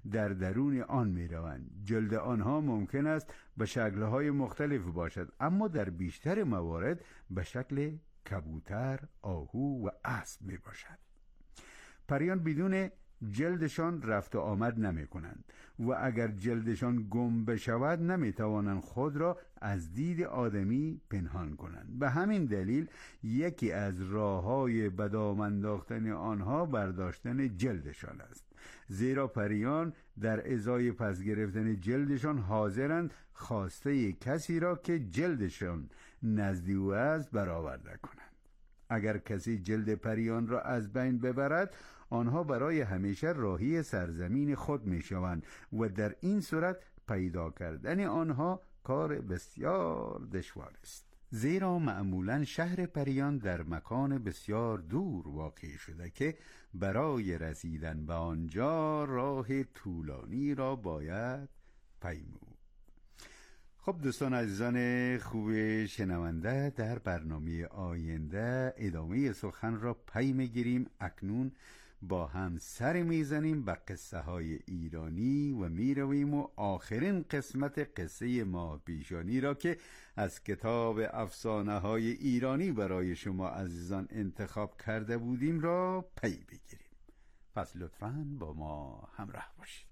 در درون آن می روند. جلد آنها ممکن است به شکل‌های مختلف باشد، اما در بیشتر موارد به شکل کبوتر، آهو و اسب می باشد. پریان بدون جلدشان رفت و آمد نمی کنند و اگر جلدشان گم بشود نمی توانند خود را از دید آدمی پنهان کنند. به همین دلیل یکی از راه‌های به دام انداختن آنها برداشتن جلدشان است، زیرا پریان در ازای پس گرفتن جلدشان حاضرند خواسته کسی را که جلدشان نزد او است برآورده کنند. اگر کسی جلد پریان را از بین ببرد، آنها برای همیشه راهی سرزمین خود می شوند و در این صورت پیدا کردن آنها کار بسیار دشوار است، زیرا معمولا شهر پریان در مکان بسیار دور واقع شده که برای رسیدن به آنجا راه طولانی را باید پیمود. خب دوستان عزیزان خوب شنونده، در برنامه آینده ادامه سخن را پی میگیریم. اکنون با هم سر میزنیم به قصه های ایرانی و میرویم و آخرین قسمت قصه ماه پیشانی را که از کتاب افسانه های ایرانی برای شما عزیزان انتخاب کرده بودیم را پی بگیریم. پس لطفاً با ما همراه باشید.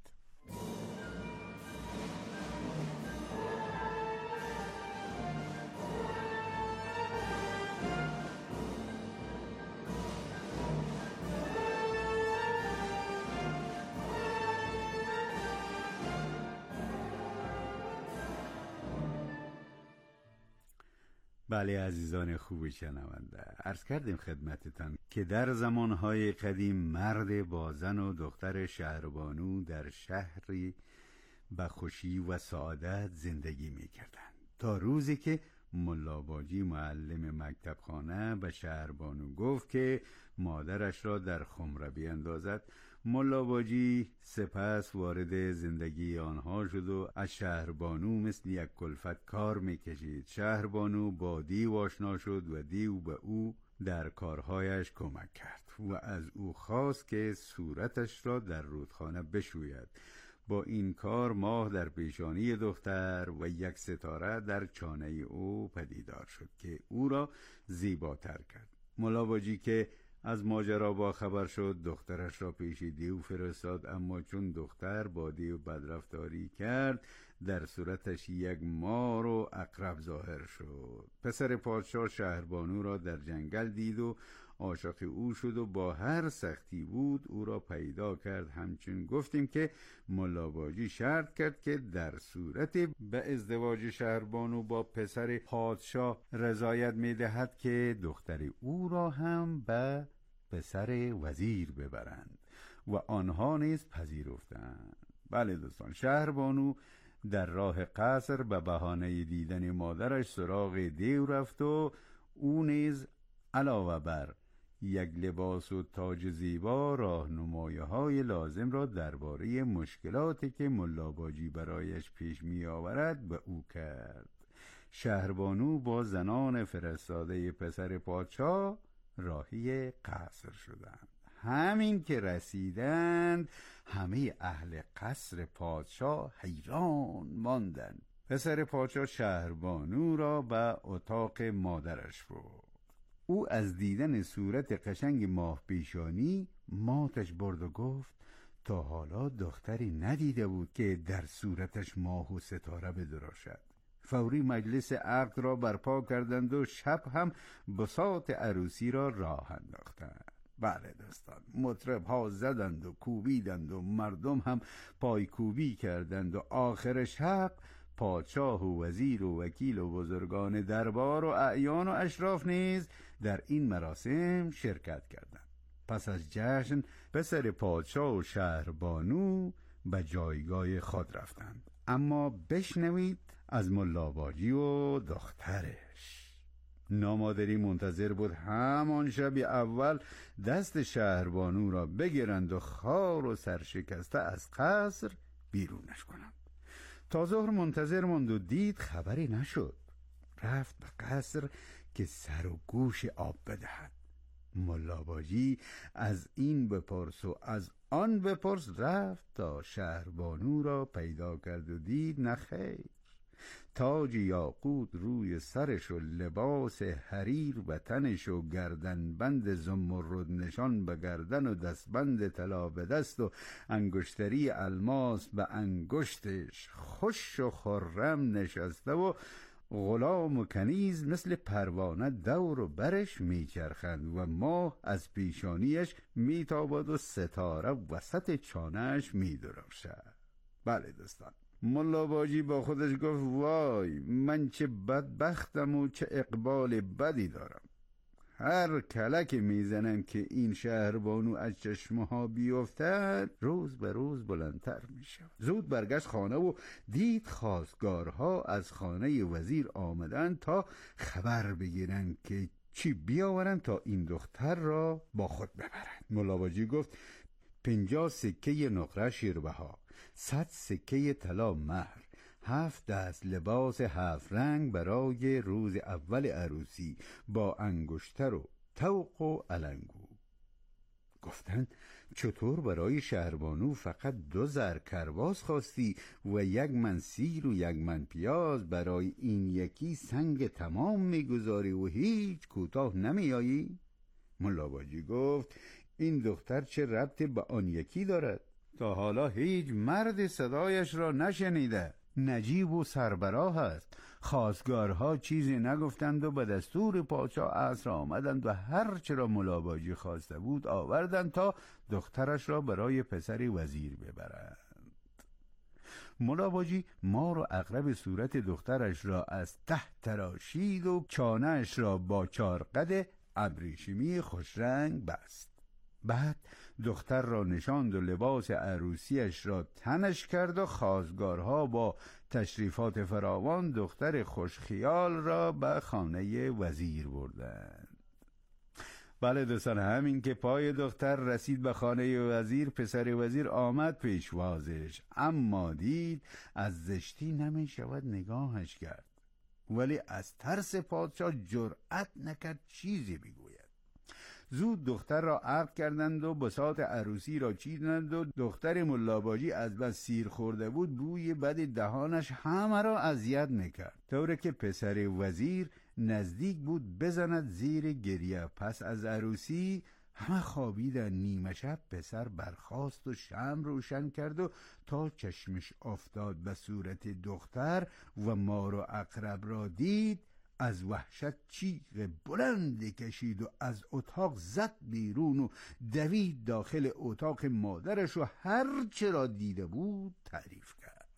بله عزیزان خوب شنونده، عرض کردیم خدمتتان که در زمانهای قدیم مرد با زن و دختر شهربانو در شهری به خوشی و سعادت زندگی می کردند، تا روزی که ملا باجی معلم مکتبخانه به شهربانو گفت که مادرش را در خمره بیندازد. ملا باجی سپس وارد زندگی آنها شد و از شهربانو مثل یک کلفت کار میکشید. شهربانو با دیو آشنا شد و دیو به او در کارهایش کمک کرد و از او خواست که صورتش را در رودخانه بشوید. با این کار ماه در پیشانی دختر و یک ستاره در چانه او پدیدار شد که او را زیباتر کرد. ملا باجی که از ماجرا با خبر شد دخترش را پیش دیو فرستاد، اما چون دختر با دیو بدرفتاری کرد در صورتش یک مار و عقرب ظاهر شد. پسر پادشاه شهربانو را در جنگل دید و عاشق او شد و با هر سختی بود او را پیدا کرد. همچنین گفتیم که ملا باجی شرط کرد که در صورت به ازدواج شهربانو با پسر پادشاه رضایت می‌دهد که دختر او را هم به پسر وزیر ببرند و آنها نیز پذیرفتند. بله دوستان، شهربانو در راه قصر به بهانه دیدن مادرش سراغ دیو رفت و او نیز علاوه بر یک لباس و تاج زیبا راهنمایی‌های لازم را درباره مشکلاتی که ملا باجی برایش پیش می آورد به او کرد. شهربانو با زنان فرستاده پسر پادشاه راهی قصر شدند. همین که رسیدند همه اهل قصر پادشاه حیران ماندند. پسر پادشاه شهربانو را به اتاق مادرش برد. او از دیدن صورت قشنگ ماه پیشانی ماتش برد و گفت تا حالا دختری ندیده بود که در صورتش ماه و ستاره بدراشد. فوری مجلس عقد را برپا کردند و شب هم بساط عروسی را راه انداختند. بله دوستان، مطرب ها زدند و کوبیدند و مردم هم پایکوبی کردند و آخر شب پادشاه و وزیر و وکیل و بزرگان دربار و اعیان و اشراف نیز در این مراسم شرکت کردند. پس از جشن پسر پادشاه و شهربانو به جایگاه خود رفتند. اما بشنوید از ملا باجی و دخترش. نامادری منتظر بود همان شب اول دست شهربانو را بگیرند و خار و سرشکسته از قصر بیرونش کنند. تا ظهر منتظر ماند و دید خبری نشد. رفت به قصر که سر و گوش آب بدهد. ملا باجی از این بپرس و از آن بپرس رفت تا شهربانو را پیدا کرد و دید نخیر، تاج یاقوت روی سرش و لباس حریر به تنش و گردنبند زمرد نشان به گردن و دستبند طلا به دست و انگشتری الماس به انگشتش، خوش و خرم نشسته و غلام و کنیز مثل پروانه دور و برش میچرخند و ماه از پیشانیش میتابد و ستاره وسط چانهش میدرخشد. بله دوستان، ملا باجی با خودش گفت وای من چه بدبختم و چه اقبال بدی دارم. هر کلک میزنم که این شهربانو از چشمه ها بیفتد روز به روز بلندتر میشه. زود برگشت خانه و دید خواستگارها از خانه وزیر آمدن تا خبر بگیرن که چی بیاورن تا این دختر را با خود ببرن. ملا باجی گفت 50 سکه نقره شیربها، 100 سکه طلا مهر، 7 دست لباس 7 رنگ برای روز اول عروسی با انگشتر و طوق و علنگو. گفتند چطور برای شهربانو فقط 2 زر کرواس خواستی و 1 من سیر و 1 من پیاز، برای این یکی سنگ تمام میگذاری و هیچ کوتاه نمیایی؟ ملا باجی گفت این دختر چه ربطی به آن یکی دارد؟ تا حالا هیچ مرد صدایش را نشنیده، نجیب و سربراه است. خواستگارها چیزی نگفتند و به دستور پادشاه عصر آمدند و هر چه را ملا باجی خواسته بود آوردند تا دخترش را برای پسر وزیر ببرند. ملا باجی مار و عقرب صورت دخترش را از ته تراشید و چانه‌اش را با 4 قد ابریشمی خوشرنگ بست. بعد دختر را نشاند و لباس عروسیش را تنش کرد و خواستگارها با تشریفات فراوان دختر خوشخیال را به خانه وزیر بردند. بله دوستان، همین که پای دختر رسید به خانه وزیر، پسر وزیر آمد پیشوازش، اما دید از زشتی نمی شود نگاهش کرد، ولی از ترس پادشاه جرأت نکرد چیزی بگوید. زود دختر را عقد کردند و بساط عروسی را چیدند و دختر ملا باجی از بس سیر خورده بود بوی بد دهانش همه را اذیت میکرد، طوری که پسر وزیر نزدیک بود بزند زیر گریه. پس از عروسی همه خوابیدن. نیمه شب پسر برخاست و شمع روشن کرد و تا چشمش افتاد به صورت دختر و مار و عقرب را دید، از وحشت چیغ بلندی کشید و از اتاق زد بیرون و دوید داخل اتاق مادرش و هر چه را دیده بود تعریف کرد.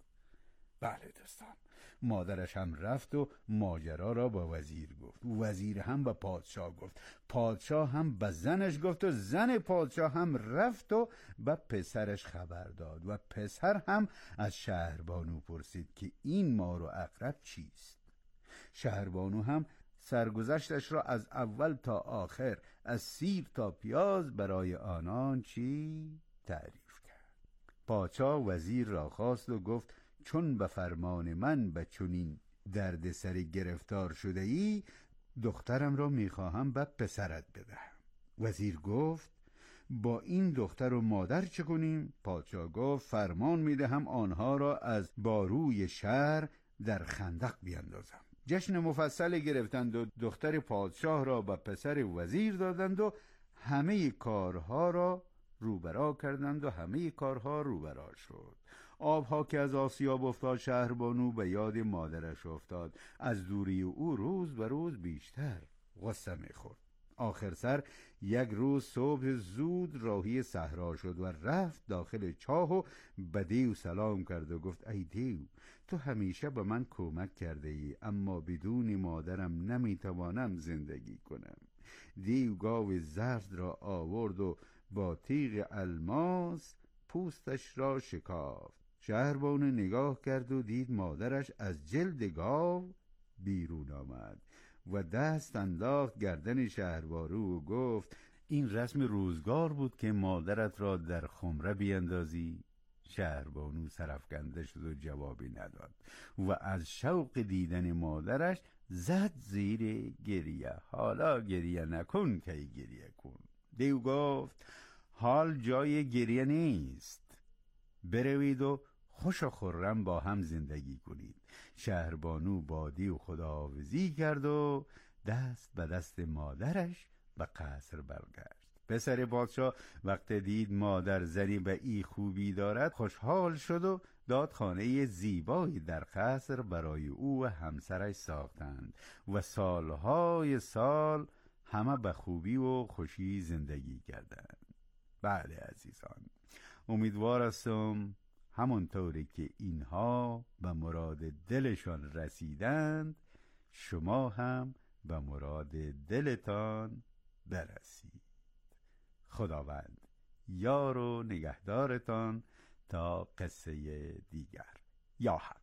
بله دوستان، مادرش هم رفت و ماجرا را با وزیر گفت، وزیر هم به پادشاه گفت، پادشاه هم به زنش گفت و زن پادشاه هم رفت و به پسرش خبر داد و پسر هم از شهربانو پرسید که این مار و عقرب چیست. شهربانو هم سرگذشتش را از اول تا آخر، از سیر تا پیاز برای آنان چی تعریف کرد. پادشاه وزیر را خواست و گفت چون به فرمان من به چنین درد سری گرفتار شده ای، دخترم را میخواهم به پسرت بدهم. وزیر گفت با این دختر و مادر چه کنیم؟ پادشاه گفت فرمان میدهم آنها را از باروی شهر در خندق بیندازم. جشن مفصل گرفتند و دختر پادشاه را به پسر وزیر دادند و همه کارها را روبرا کردند و همه کارها روبرا شد. آبها که از آسیاب افتاد، شهربانو به یاد مادرش افتاد. از دوری او روز به روز بیشتر غصه می‌خورد. آخر سر یک روز صبح زود راهی صحرا شد و رفت داخل چاه و به دیو سلام کرد و گفت ای دیو، تو همیشه به من کمک کرده ای، اما بدون مادرم نمیتوانم زندگی کنم. دیو گاو زرد را آورد و با تیغ الماس پوستش را شکافت. شهربانو نگاه کرد و دید مادرش از جلد گاو بیرون آمد و دست انداخت گردن شهربانو و گفت این رسم روزگار بود که مادرت را در خمره بیندازی؟ شهربانو سرفکنده شد و جوابی نداد و از شوق دیدن مادرش زد زیر گریه. حالا گریه نکن که گریه کن. دیو گفت حال جای گریه نیست، بروید و خوش و خرم با هم زندگی کنید. شهربانو با دیو خداحافظی کرد و دست به دست مادرش به قصر برگشت. پسر پادشاه وقت دید مادر زنی به ای خوبی دارد خوشحال شد و داد خانه زیبایی در قصر برای او و همسرش ساختند و سالهای سال همه به خوبی و خوشی زندگی کردند. بله عزیزان، امیدوار هستم همونطوری که اینها به مراد دلشان رسیدند شما هم به مراد دلتان برسید. خداوند یار و نگهدارتان تا قصه دیگر. یا حق.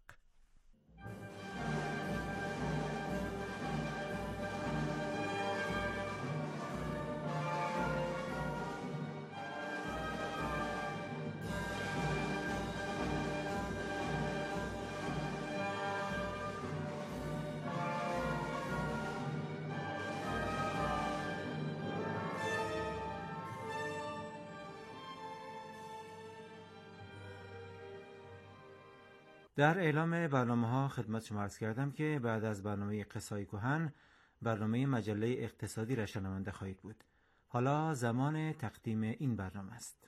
در اعلام برنامه‌ها خدمت شما عرض کردم که بعد از برنامه قصه‌های کهن برنامه مجله اقتصادی را شنونده خواهید بود. حالا زمان تقدیم این برنامه است.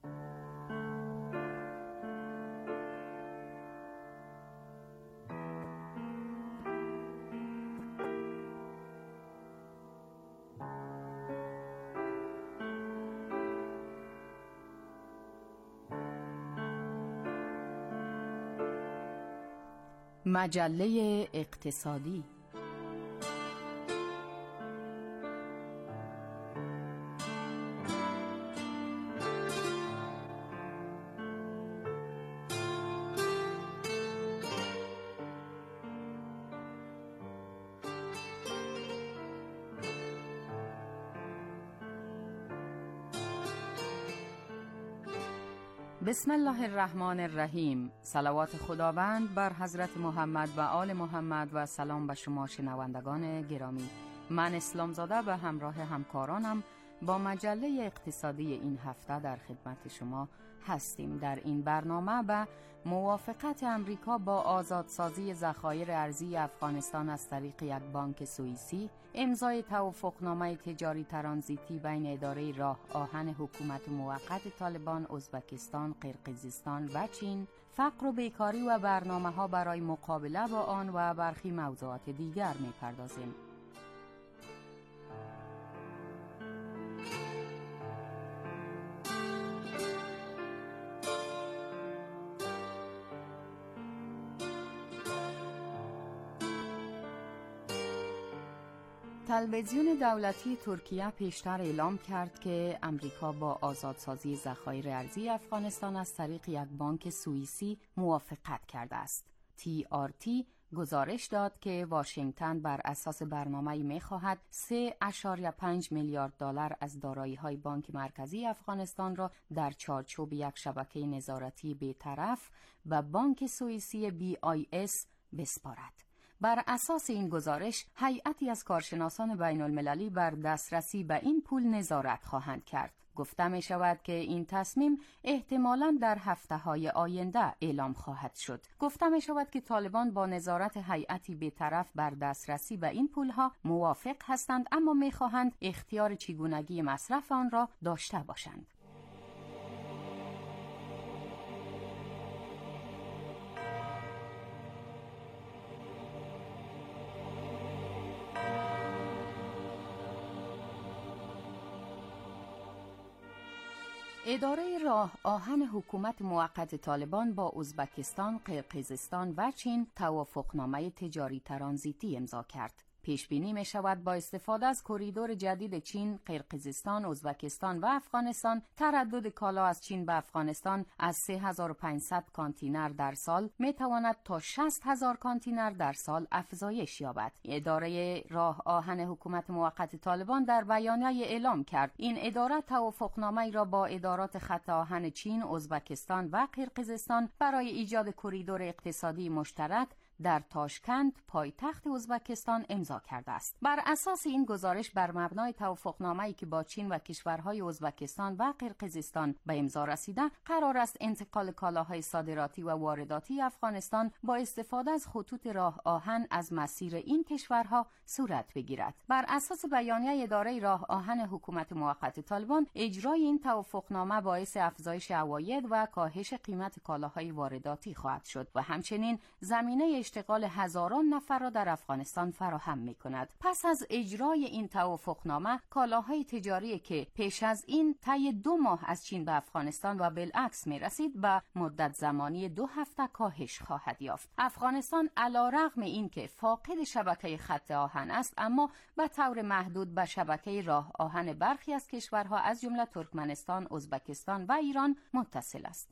مجله اقتصادی. بسم الله الرحمن الرحیم. صلوات خداوند بر حضرت محمد و آل محمد و سلام به شما شنوندگان گرامی. من اسلامزاده به همراه همکارانم با مجله اقتصادی این هفته در خدمت شما هستیم. در این برنامه به موافقت امریکا با آزادسازی ذخایر ارزی افغانستان از طریق یک بانک سوئیسی، امضای توافقنامه تجاری ترانزیتی بین اداره راه آهن حکومت موقت طالبان، ازبکستان، قرقیزستان و چین، فقر و بیکاری و برنامه‌ها برای مقابله با آن و برخی موضوعات دیگر می‌پردازیم. تلویزیون دولتی ترکیه پیشتر اعلام کرد که امریکا با آزادسازی ذخایر ارزی افغانستان از طریق یک بانک سوئیسی موافقت کرده است. TRT گزارش داد که واشنگتن بر اساس برنامه‌ای می‌خواهد 3.5 میلیارد دلار از دارایی‌های بانک مرکزی افغانستان را در چارچوب یک شبکه نظارتی بی‌طرف به بانک سوئیسی BIS بسپارد. بر اساس این گزارش، هیئتی از کارشناسان بین المللی بر دسترسی به این پول نظارت خواهند کرد. گفته می شود که این تصمیم احتمالاً در هفته‌های آینده اعلام خواهد شد. گفته می شود که طالبان با نظارت هیئتی بی‌طرف بر دسترسی به این پولها موافق هستند، اما می خواهند اختیار چگونگی مصرف آن را داشته باشند. اداره راه آهن حکومت موقت طالبان با ازبکستان، قرقیزستان و چین توافقنامه تجاری ترانزیتی امضا کرد. پیش بینی می شود با استفاده از کریدور جدید چین، قرقیزستان، ازبکستان و افغانستان تردد کالا از چین به افغانستان از 3500 کانتینر در سال می تواند تا 60000 کانتینر در سال افزایش یابد. اداره راه آهن حکومت موقت طالبان در بیانیه اعلام کرد این اداره توافقنامه‌ای را با ادارات خط آهن چین، ازبکستان و قرقیزستان برای ایجاد کریدور اقتصادی مشترک در تاشکند پایتخت ازبکستان امضا کرده است. بر اساس این گزارش بر مبنای توافقنامه‌ای که با چین و کشورهای ازبکستان و قرقیزستان به امضا رسیده، قرار است انتقال کالاهای صادراتی و وارداتی افغانستان با استفاده از خطوط راه آهن از مسیر این کشورها صورت بگیرد. بر اساس بیانیه اداره راه آهن حکومت موقت طالبان، اجرای این توافقنامه باعث افزایش عواید و کاهش قیمت کالاهای وارداتی خواهد شد و همچنین زمینه اشتغال هزاران نفر را در افغانستان فراهم می کند. پس از اجرای این توافقنامه، کالاهای تجاری که پیش از این طی 2 ماه از چین به افغانستان و بالعکس می رسید به مدت زمانی 2 هفته کاهش خواهد یافت. افغانستان علیرغم اینکه فاقد شبکه خط آهن است، اما به طور محدود به شبکه راه آهن برخی از کشورها از جمله ترکمنستان، ازبکستان و ایران متصل است.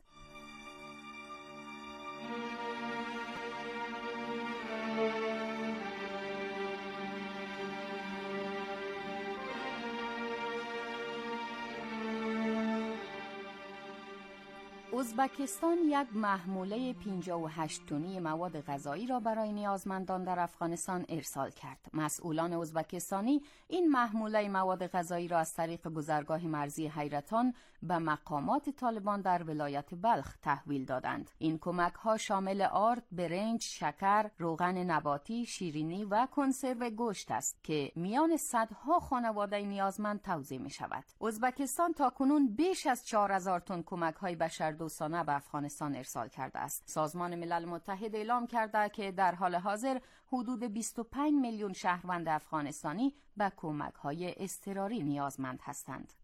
ازبکستان یک محموله 58 تنی مواد غذایی را برای نیازمندان در افغانستان ارسال کرد. مسئولان ازبکستانی این محموله مواد غذایی را از طریق گذرگاه مرزی حیرتان به مقامات طالبان در ولایت بلخ تحویل دادند. این کمک‌ها شامل آرد، برنج، شکر، روغن نباتی، شیرینی و کنسرو گوشت است که میان صدها خانواده نیازمند توزیع می‌شود. ازبکستان تاکنون بیش از 4000 تن کمک‌های بشردوستانه به افغانستان ارسال کرده است. سازمان ملل متحد اعلام کرده که در حال حاضر حدود 25 میلیون شهروند افغانستانی به کمک‌های اضطراری نیازمند هستند.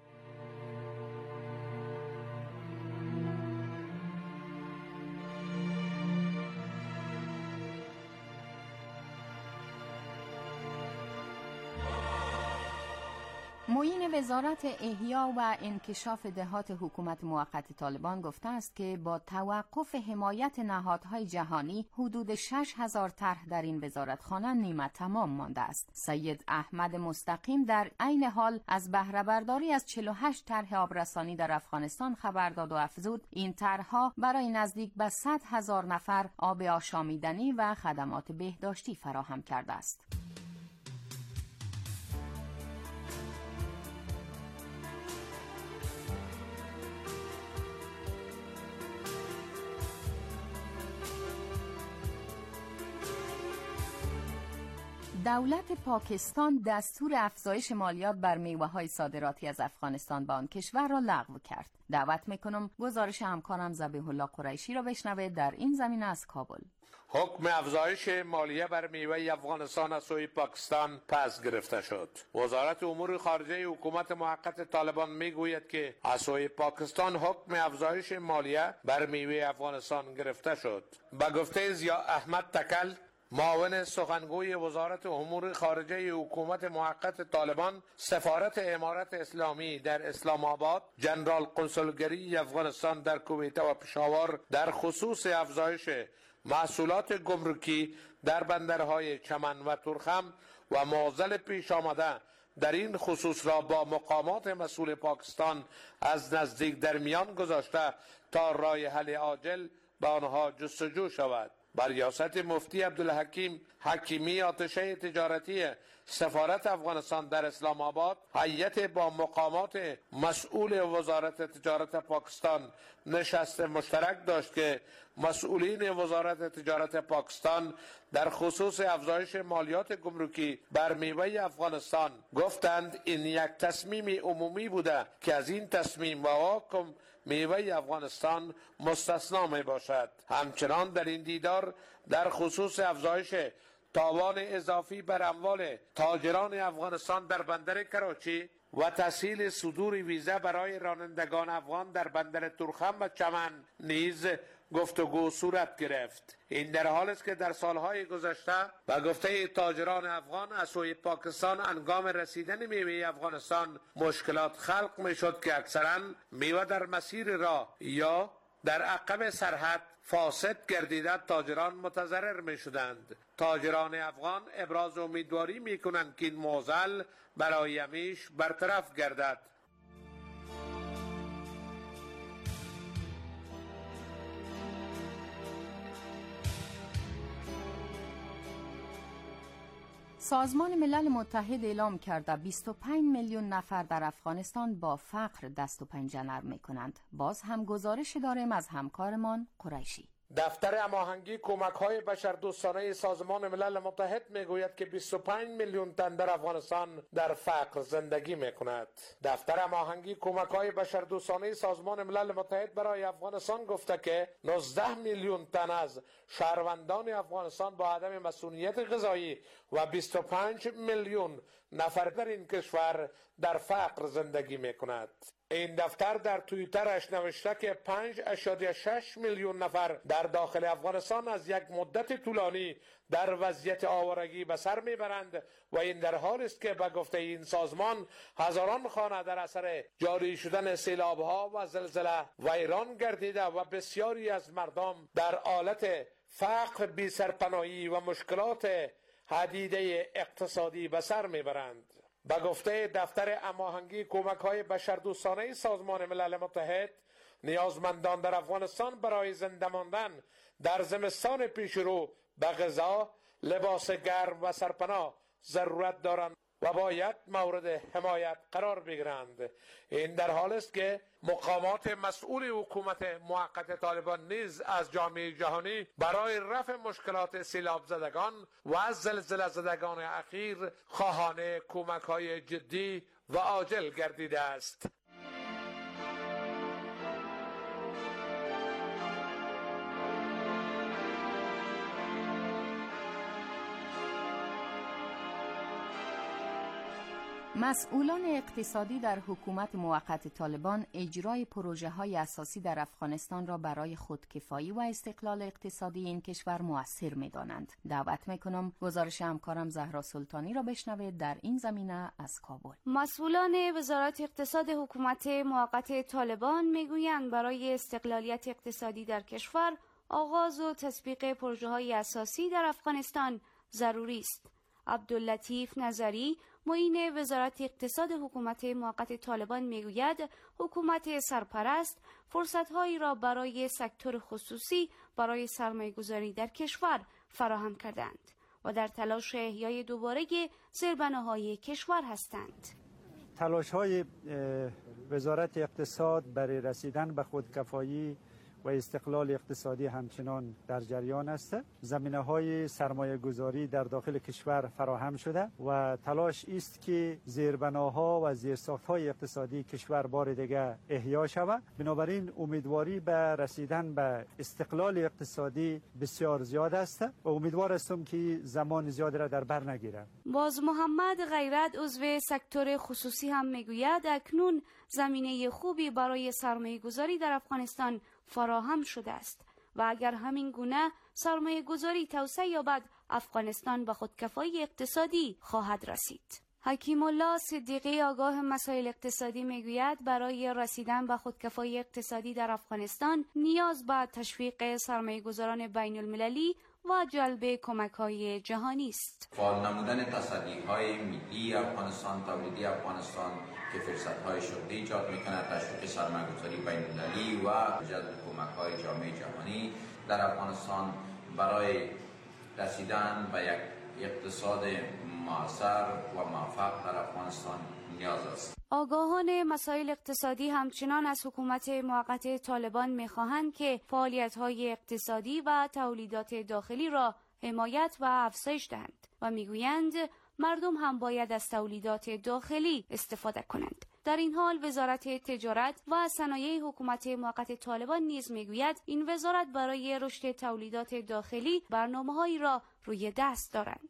معین وزارت احیا و انکشاف دهات حکومت موقت طالبان گفته است که با توقف حمایت نهادهای جهانی حدود 6000 طرح در این وزارتخانه نیمه تمام مانده است. سید احمد مستقیم در عین حال از بهره برداری از 48 طرح آبرسانی در افغانستان خبر داد و افزود این طرح‌ها برای نزدیک به 100,000 نفر آب آشامیدنی و خدمات بهداشتی فراهم کرده است. دولت پاکستان دستور افزایش مالیات بر میوه‌های صادراتی از افغانستان به آن کشور را لغو کرد. دعوت میکنم گزارش همکارم ذبیح الله قریشی را بشنوید در این زمینه از کابل. حکم افزایش مالیه بر میوه افغانستان از سوی پاکستان پس گرفته شد. وزارت امور خارجه حکومت موقت طالبان میگوید که از سوی پاکستان حکم افزایش مالیه بر میوه افغانستان گرفته شد. به گفته ضیاء احمد تکل، معاون سخنگوی وزارت امور خارجه حکومت موقت طالبان، سفارت امارت اسلامی در اسلام آباد، جنرال قنصلگری افغانستان در کویت و پشاور در خصوص افزایش محصولات گمرکی در بندرهای چمن و ترخم و معضل پیش آمده در این خصوص را با مقامات مسئول پاکستان از نزدیک در میان گذاشته تا راه حل عاجل به آنها جستجو شود. بر ریاست مفتی عبدالحکیم حکیمی آتشه تجارتی سفارت افغانستان در اسلام آباد، هیئت با مقامات مسئول وزارت تجارت پاکستان نشست مشترک داشت که مسئولین وزارت تجارت پاکستان در خصوص افزایش مالیات گمرکی بر میوه افغانستان گفتند این یک تصمیم عمومی بوده که از این تصمیم و حکم میوه افغانستان مستثنا می باشد. همچنان در این دیدار در خصوص افزایش تاوان اضافی بر اموال تاجران افغانستان در بندر کراچی و تسهیل صدور ویزا برای رانندگان افغان در بندر ترخم و چمن نیز گفتگو صورت گرفت. این در حالی است که در سالهای گذشته و گفته تاجران افغان از سوی پاکستان هنگام رسیدن میوه افغانستان مشکلات خلق میشد که اکثرا میوه در مسیر راه یا در عقب سرحد فاسد گردیده تاجران متضرر می شدند. تاجران افغان ابراز امیدواری می کنند که این معضل برای همیشه برطرف گردد. سازمان ملل متحد اعلام کرده 25 میلیون نفر در افغانستان با فقر دست و پنجه نرم می‌کنند. باز هم گزارش داریم از همکارمان قریشی. دفتر هماهنگی کمک‌های بشردوستانه سازمان ملل متحد میگوید که 25 میلیون تن در افغانستان در فقر زندگی میکند. دفتر هماهنگی کمک‌های بشردوستانه سازمان ملل متحد برای افغانستان گفته که 19 میلیون تن از شهروندان افغانستان با عدم مسئولیت غذایی و 25 میلیون نفر در این کشور در فقر زندگی میکند. این دفتر در توییترش نوشته که 5.6 میلیون نفر در داخل افغانستان از یک مدت طولانی در وضعیت آوارگی به سر میبرند و این در حالی است که به گفته این سازمان هزاران خانه در اثر جاری شدن سیلاب‌ها و زلزله ویران گردیده و بسیاری از مردم در حالت فقر، بی سرپناهی و مشکلات حدیده اقتصادی به سر میبرند. به گفته دفتر هماهنگی کمک‌های بشردوستانه سازمان ملل متحد، نیازمندان در افغانستان برای زنده ماندن در زمستان پیشرو به غذا، لباس گرم و سرپناه ضرورت دارند و باید مورد حمایت قرار بگیرند. این در حال است که مقامات مسئول حکومت موقت طالبان نیز از جامعه جهانی برای رفع مشکلات سیلاب زدگان و زلزله زدگان اخیر خواهان کمک‌های جدی و عاجل گردیده است. مسئولان اقتصادی در حکومت موقت طالبان اجرای پروژه‌های اساسی در افغانستان را برای خودکفایی و استقلال اقتصادی این کشور مؤثر می‌دانند. دعوت می‌کنم گزارش همکارم زهرا سلطانی را بشنوید در این زمینه از کابل. مسئولان وزارت اقتصاد حکومت موقت طالبان می‌گویند برای استقلالیت اقتصادی در کشور آغاز و تطبیق پروژه‌های اساسی در افغانستان ضروری است. عبداللطیف نظری معین وزارت اقتصاد حکومت موقت طالبان میگوید حکومت سرپرست فرصت‌هایی را برای سکتور خصوصی برای سرمایه‌گذاری در کشور فراهم کردند و در تلاش احیای دوباره زیربناهای کشور هستند. تلاش‌های وزارت اقتصاد برای رسیدن به خودکفایی و استقلال اقتصادی همچنان در جریان است. زمینه‌های سرمایه‌گذاری در داخل کشور فراهم شده و تلاش است که زیربناها و زیرساخت‌های اقتصادی کشور بار دیگر احیا شود. بنابراین امیدواری به رسیدن به استقلال اقتصادی بسیار زیاد است و امیدوار هستم که زمان زیادی را در بر نگیرد. باز محمد غیرت عضو سکتور خصوصی هم میگوید اکنون زمینه خوبی برای سرمایه‌گذاری در افغانستان فراهم شده است و اگر همین گونه سرمایه گذاری توسعه یابد افغانستان به خودکفایی اقتصادی خواهد رسید. حکیم الله صدیقی آگاه مسائل اقتصادی میگوید برای رسیدن به خودکفایی اقتصادی در افغانستان نیاز به تشویق سرمایه گذاران بین المللی و جلب کمک‌های جهانی است. فعال نمودن تصدی‌های ملی افغانستان، تولیدی افغانستان که فرصت‌های شغلی ایجاد می‌کند، تشویق سرمایه‌گذاری بین‌المللی و جلب کمک‌های جامعه جهانی در افغانستان برای رسیدن به یک اقتصاد معاصر و موفق در افغانستان نیاز است. آگاهان مسائل اقتصادی همچنان از حکومت موقت طالبان می‌خواهند که فعالیت‌های اقتصادی و تولیدات داخلی را حمایت و افزایش دهند و می‌گویند مردم هم باید از تولیدات داخلی استفاده کنند. در این حال وزارت تجارت و صنایع حکومت موقت طالبان نیز میگوید این وزارت برای رشد تولیدات داخلی برنامه‌هایی را روی دست دارند.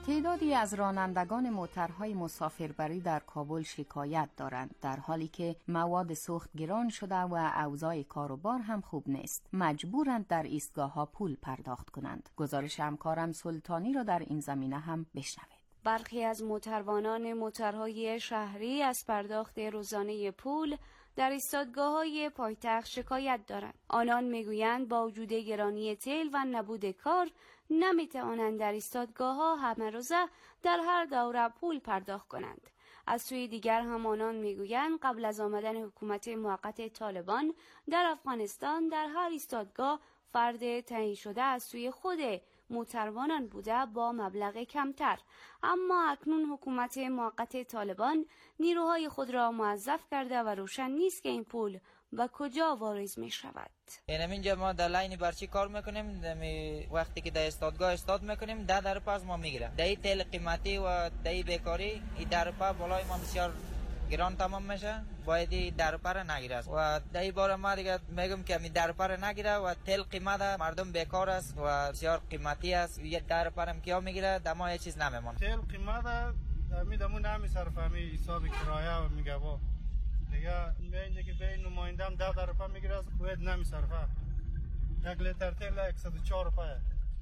تعدادی از رانندگان موترهای مسافربری در کابل شکایت دارند، در حالی که مواد سوخت گران شده و اوضاع کار و بار هم خوب نیست. مجبورند در ایستگاه‌ها پول پرداخت کنند. گزارش همکارم سلطانی را در این زمینه هم بشنوید. برخی از موتروانان موترهای شهری از پرداخت روزانه پول در ایستادگاه‌های پایتخت شکایت دارند. آنان میگویند با وجود گرانی تیل و نبود کار نمیتوانند در ایستادگاه‌ها همه روزه در هر دوره پول پرداخت کنند. از سوی دیگر هم آنان میگویند قبل از آمدن حکومت موقت طالبان در افغانستان در هر ایستادگاه فرد تعیین شده از سوی خود موتروانان بوده با مبلغ کمتر، اما اکنون حکومت موقت طالبان نیروهای خود را موظف کرده و روشن نیست که این پول به کجا واریز می شود. اینجا ما در لاین برچی کار میکنیم، وقتی که در استادگاه استاد میکنیم 10 درصد از ما میگیره. در تیل قیمتی و در بیکاری این درصد بالای ما بسیار گران تمام میشه، باید درپا را نگیره و در این باره ما دیگه میگم که می درپا را نگیره و تل قیمت مردم بیکار است و بسیار قیمتی است. یه درپا را کیا میگیره دما هیچ چیز نمیمونه. تل قیمت میدمون نمیصرف همی حساب کرایه و میگوا دیگه اینجا که به نمایندم 10 درپا میگیره باید نمیصرفه. 1 لیتر تل 104 روپیه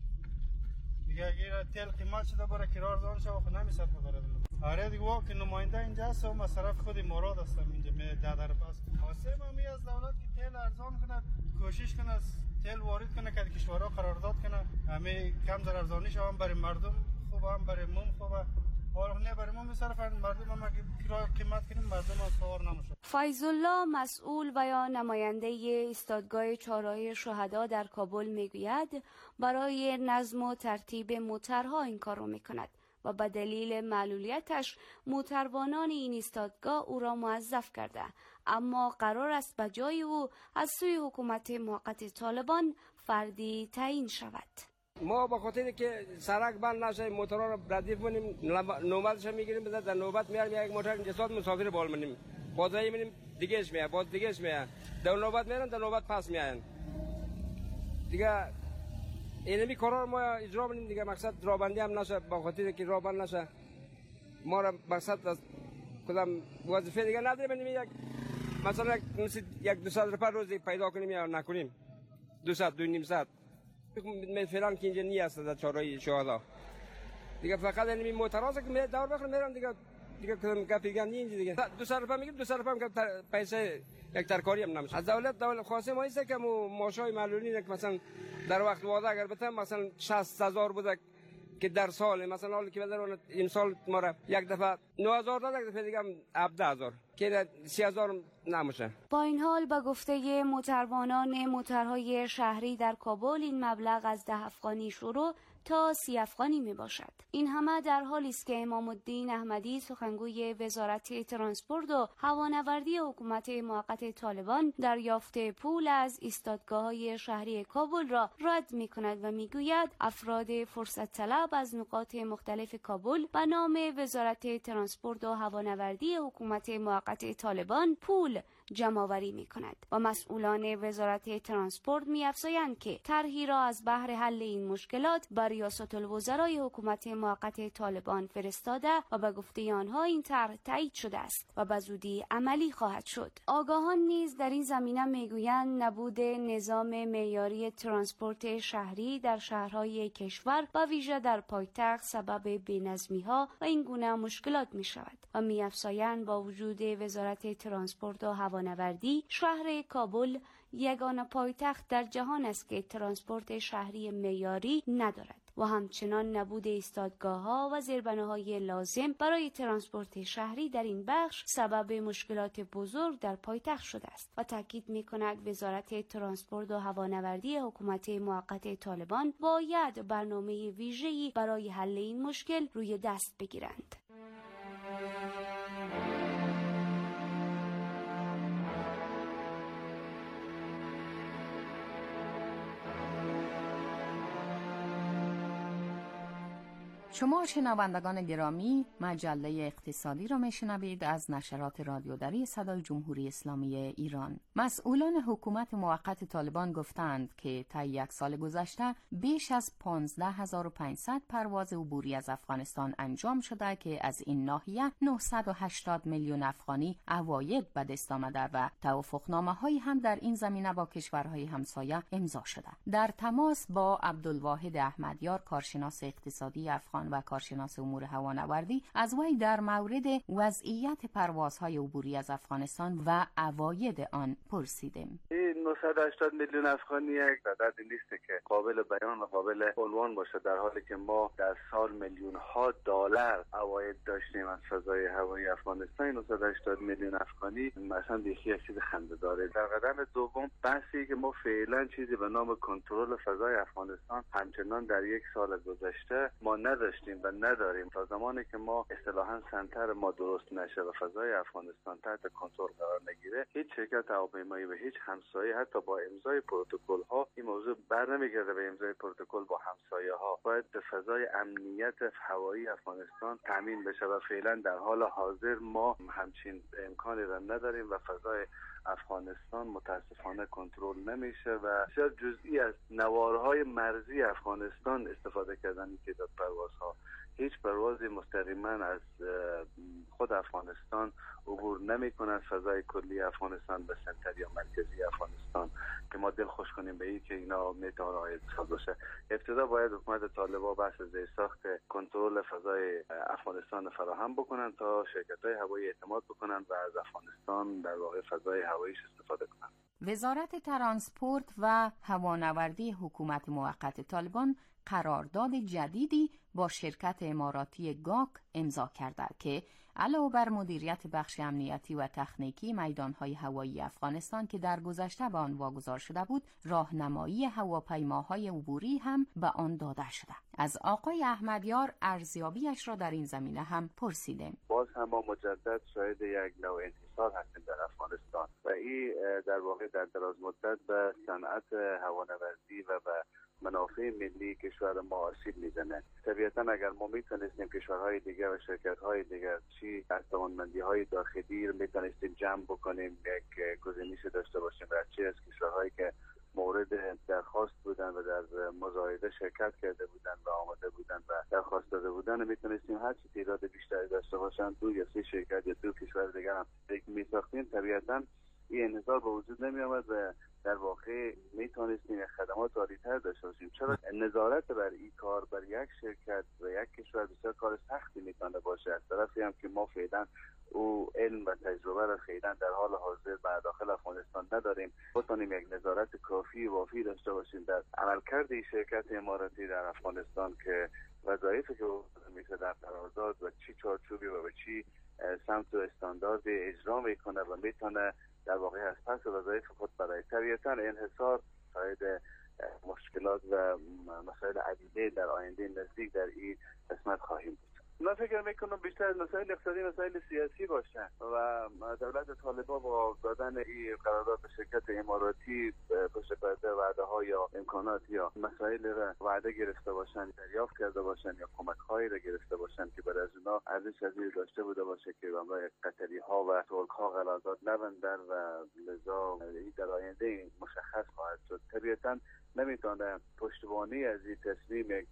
دیگه. اگر تل قیمت شده برای کرار زان شو خود نمیصرفه برای آره دیگه واقعا که نماینده اینجا است و مصرف خود مراد هستم اینجا می 10 درپا است. واسه ما می از دولت که تل ارزان کنه، کوشش کنه تل وارد کنه که کشورها قرارداد کنه همه کم در ارزانیش هم برای مردم خوبه هم برای مم خوبه. حالا نه برای ما میصرفن مردم هم که کرایه قیمت کنیم مردم هم سوار نمیشه. فیض الله مسئول و یا نماینده ایستادگاه چهارراه شهدا در کابل میگوید برای نظم و ترتیب موترها این کارو میکند و به دلیل معلولیتش موتروانان این ایستادگاه او را موظف کرده، اما قرار است به جای او از سوی حکومت موقت طالبان فردی تعیین شود. ما به خاطر که سرک بند نشه موتورا رو ردیف کنیم نوبتش میگیریم در نوبت میاریم یک موتور جسات مسافر بال منیم بازایی منیم دیگهش میاد باز دیگهش میاد در نوبت میارن در نوبت پس میاین دیگه. اینمی کارا ما اجرا کنیم دیگه. مقصد رابندی هم نشه، به خاطر که رابند نشه ما را مقصد از کدام وظیفه دیگه نداریم. یک مثلا یک 200 روپیه روزی پیدا کنیم یا نکنیم 200 2 نیم ساعت فعلا که اینجا نی است در چهارراه شهدا دیگه. فقط اینمی موتراست که دور بخورم میرم دیگه کدام گپیگن اینجا دیگه 200 روپیه میگیم 200 روپیه هم پیسه یک ترکاری هم نمیشه. از دولت خواسته ما است که ماشای معلولین که مثلا در وقت وعده اگر بتم مثلا 60000 بوده که در سال مثلا حالی که بذارن این سال ما را یک دفعه 9000 داد، یک دفعه دیگه 17000 که 30000 نمیشه. با این حال به گفته موتروانان موترهای شهری در کابل این مبلغ از 10 افغانی شروع تا 30 افغانی می باشد. این همه در حالی است که امام الدین احمدی سخنگوی وزارت ترانسپورت و هوانوردی حکومت موقت طالبان دریافت پول از ایستادگاه‌های شهری کابل را رد می کند و می گوید افراد فرصت طلب از نقاط مختلف کابل به نام وزارت ترانسپورت و هوانوردی حکومت موقت طالبان پول جمع‌آوری می‌کند و مسئولان وزارت ترانسپورت می‌افزایند که طرحی را از بهر حل این مشکلات بر ریاست الوزرای حکومت موقت طالبان فرستاده و به گفته آنها این طرح تایید شده است و به زودی عملی خواهد شد. آگاهان نیز در این زمینه می‌گویند نبود نظام معیاری ترانسپورت شهری در شهرهای کشور و ویژه در پایتخت سبب بی‌نظمی‌ها و این گونه مشکلات می‌شود و می‌افزایند با وجود وزارت ترانسپورت و هوانوردی شهر کابل یگانه پایتخت در جهان است که ترانسپورت شهری معیاری ندارد و همچنان نبود ایستادگاه‌ها و زیربناهای لازم برای ترانسپورت شهری در این بخش سبب مشکلات بزرگ در پایتخت شده است و تاکید می‌کند وزارت ترانسپورت و هوانوردی حکومت موقت طالبان باید برنامه ویژه‌ای برای حل این مشکل روی دست بگیرند. شما شنوندگان گرامی، مجله اقتصادی را میشنوید از نشرات رادیودری صدای جمهوری اسلامی ایران. مسئولان حکومت موقت طالبان گفتند که طی یک سال گذشته بیش از 15500 پرواز عبوری از افغانستان انجام شده که از این ناحیه 980 میلیون افغانی عواید به دست آمده و توافقنامه‌هایی هم در این زمینه با کشورهای همسایه امضا شده. در تماس با عبدالواحد احمدیار، کارشناس اقتصادی افغان و کارشناس امور هوانوردی، از وی در مورد وضعیت پروازهای عبوری از افغانستان و عواید آن پرسیدیم. 980 میلیون افغانی یک عدد نیست که قابل بیان و قابل عنوان باشه، در حالی که ما در سال میلیون ها دلار عواید داشتیم از فضای هوایی افغانستان. 980 میلیون افغانی مثلا بیخی یک چیز خنده‌داره. در قدم دوم بحثی که ما فعلا چیزی به نام کنترل فضای افغانستان همچنان در یک سال گذشته ما نداشتیم و نداریم. تا زمانی که ما اصطلاحاً سنتر ما درست نشه و فضای افغانستان تحت کنترل قرار نگیره، هیچ شرکت هواپیمایی و هیچ همسایه حتی با امضای پروتکل ها این موضوع برنمیگرده به امضای پروتکل با همسایه ها. باید به فضای امنیت هوایی افغانستان تامین بشه و فعلا در حال حاضر ما همچین امکانی را نداریم و فضای افغانستان متاسفانه کنترل نمیشه و بسیار جزئی از نوارهای مرزی افغانستان استفاده کردن این تعداد پروازها. هیچ پروازی مستقیما از خود افغانستان عبور نمیکنه از فضای کلی افغانستان به سنتر یا مرکزی افغانستان که ما دل خوش کنیم به این که اینا میتونه اتصال باشه. ابتدا باید حکومت طالبان بحث زیرساخت کنترل فضای افغانستان فراهم بکنن تا شرکت‌های هوایی اعتماد بکنن و از افغانستان در واقع فضای هواییش استفاده کنن. وزارت ترانسپورت و هوانوردی حکومت موقت طالبان قرارداد جدیدی با شرکت اماراتی گاک امضا کرده که علاوه بر مدیریت بخش امنیتی و تکنیکی میدانهای هوایی افغانستان که در گذشته به آن واگذار شده بود، راهنمایی هواپیماهای عبوری هم به آن داده شده. از آقای احمدیار ارزیابیش را در این زمینه هم پرسیدیم. باز هم ما مجدد شاهد یک نوع انحصار هستیم در افغانستان و این در واقع در دراز مدت به صنعت هوانوردی و به منافع ملی کشور ما آسیب میزنه. طبیعتا اگر ما میتونستیم کشورهای دیگر و شرکت‌های دیگر چی از توانمندی‌های داخلی رو میتونستیم جمع بکنیم، یک گزینش داشته باشیم و چی از کشورهایی که مورد درخواست بودن و در مزایده شرکت کرده بودن و آماده بودن و درخواست داده بودن میتونستیم هر چی تعداد بیشتری داشته باشن، دو یا سه شرکت یا دو کشور دیگر هم میساختیم. طبیعتا این انحصار به وجود نمی آمد و در واقع میتونستیم خدمات عالی‌تر داشته باشیم. چرا نظارت بر این کار بر یک شرکت و یک کشور بسیار کار سختی میتونه باشه. از طرفی هم که ما فعلا او علم و تجربه را فعلا در حال حاضر به داخل افغانستان نداریم، بتونیم یک نظارت کافی و وافی داشته باشیم در عملکرد این شرکت اماراتی در افغانستان که وظایفی که میشه در قرارداد و چی چارچوبی و چی سمت و استاندارد اجرا میکنه و میتونه در واقع از پس وظایف خود برای. طبیعتا انحصار شاید مشکلات و مسائل عدیده در آینده نزدیک در این قسمت خواهیم بود. من فکر میکنم بیشتر از مسائل اقتصادی مسائل سیاسی باشه و دولت طالبان با دادن این قرارداد به شرکت اماراتی پشت پرده وعده ها یا امکانات یا مسائل را وعده گرفته باشن، دریافت کرده باشن یا کمک هایی را گرفته باشن که برای از اونا ارزش عظیمی داشته بوده باشه که برای قطری ها و ترک ها قرارداد نبندن و لذا این در آینده مشخص خواهد شد. طبیعتا نمیتونه پشتیبانی از این تصمیم یک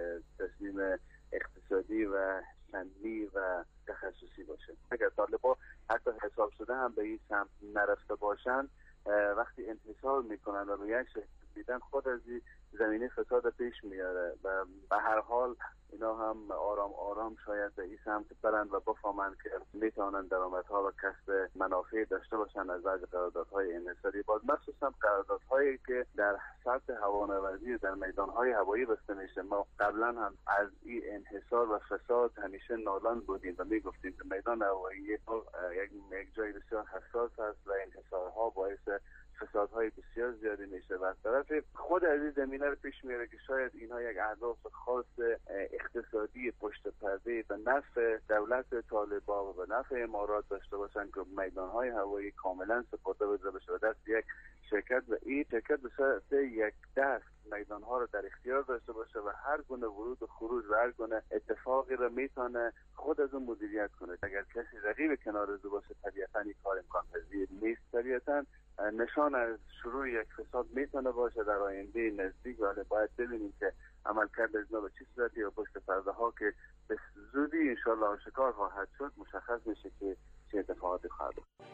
تصمیم اقتصادی و فنی و تخصصی باشه. اگر طالبان حتی حساب شده هم به این سمت نرفته باشن، وقتی انحصار میکنن و به یک شکل میدن خود از این زمینه فساد پیش میاره و به هر حال اینا هم آرام آرام شاید به این سمت برند و بفهمند که میتونن درآمدها و کسب منافع داشته باشن از بعض قراردادهای انحصاری. باز مخصوصا قراردادهایی که در سطح هوانوردی در میدانهای هوایی بسته میشه. ما قبلا هم از این انحصار و فساد همیشه نالان بودیم و میگفتیم که میدان هوایی یک جای بسیار حساس است و انحصارها باعث فسادهای بسیار زیادی میشه. و از طرف خود از این زمینه رو پیش میاره که شاید اینها یک اهداف خاص اقتصادی پشت پرده به نفع دولت طالبان و به نفع امارات داشته باشن که میدانهای هوایی کاملا سپرده بشه به دست یک شرکت و این شرکت به صورت یک دست میدانها رو در اختیار داشته باشه و هر گونه ورود و خروج و هر گونه اتفاقی رو میتونه خود از اون مدیریت کنه. اگر کسی رقیب کنار او باشه طبیعتاً این کار امکان پذیر نیست. طبیعتاً نشان از شروع یک فساد میتونه باشه در آینده نزدیک، ولی باید ببینیم که عملکرد از به چه صورتی و پشت پرده ها که به زودی انشالله آشکار خواهد شد مشخص میشه که چه اتفاقاتی خواهد افتاد.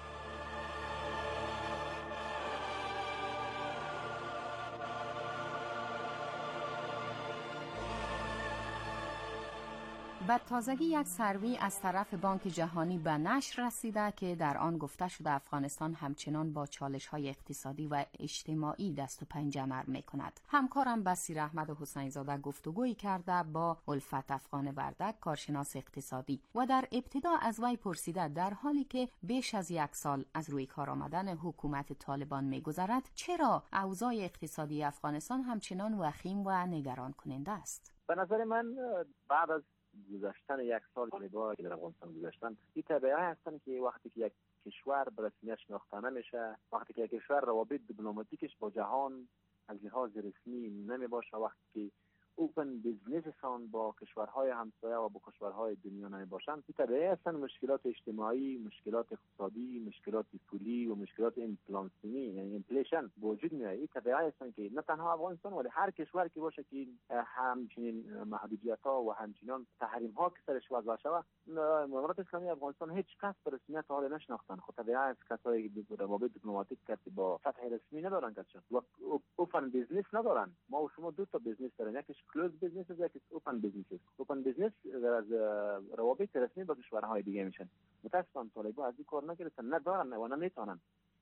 به تازگی یک سروی از طرف بانک جهانی به نشر رسیده که در آن گفته شده افغانستان همچنان با چالش‌های اقتصادی و اجتماعی دست و پنجه نرم می‌کند. همکارم بصیر احمد حسین زاده گفتگویی کرده با الفت افغان وردک، کارشناس اقتصادی، و در ابتدا از وی پرسیده در حالی که بیش از 1 سال از روی کار آمدن حکومت طالبان می‌گذرد چرا اوضاع اقتصادی افغانستان همچنان وخیم و نگران کننده است؟ به نظر من بعد از گذشتن 1 سال طالبان که در افغانستان گذاشتن، این طبیعی هستن که وقتی که یک کشور به رسمیت شناخته نمیشه، وقتی که یک کشور روابط دیپلماتیکش با جهان از لحاظ رسمی نمی باشه، وقتی که اوپن بیزنسشان با کشورهای همسایه و با کشورهای دنیا نمی باشند، این طبیعی هستن مشکلات اجتماعی، مشکلات اقتصادی، مشکلات پولی و مشکلات اینفلاسیونی یعنی اینفلیشن وجود میاد. این طبیعی هستن که نه تنها افغانستان ولی هر کشور که باشه که همچنین محدودیت‌ها و همچنین تحریم‌ها که سرش وضع شود، امارات اسلامی افغانستان هیچ کس به رسمیت حال نشناختن. خود طبیعی است کسایی که روابط دیپلماتیک که با سطح رسمی ندارن کسان و اوپن بیزنس ندارن. ما و شما دو تا بیزنس داریم، یکیش کلوز بیزنس است، یکیش اوپن بیزنس است. اوپن بیزنس از روابط رسمی با کشورهای دیگه میشن. متأسفانه طالبان از این کار نگرفتن، ندارن و نمیتونن.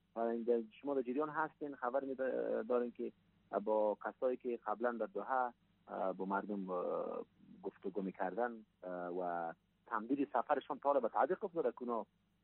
شما در جریان هستین، خبر دارین که با کسایی که قبلا در دوحه با مردم گفتگو میکردن و تمدید سفرشون تا به تعلیق افتاده کنه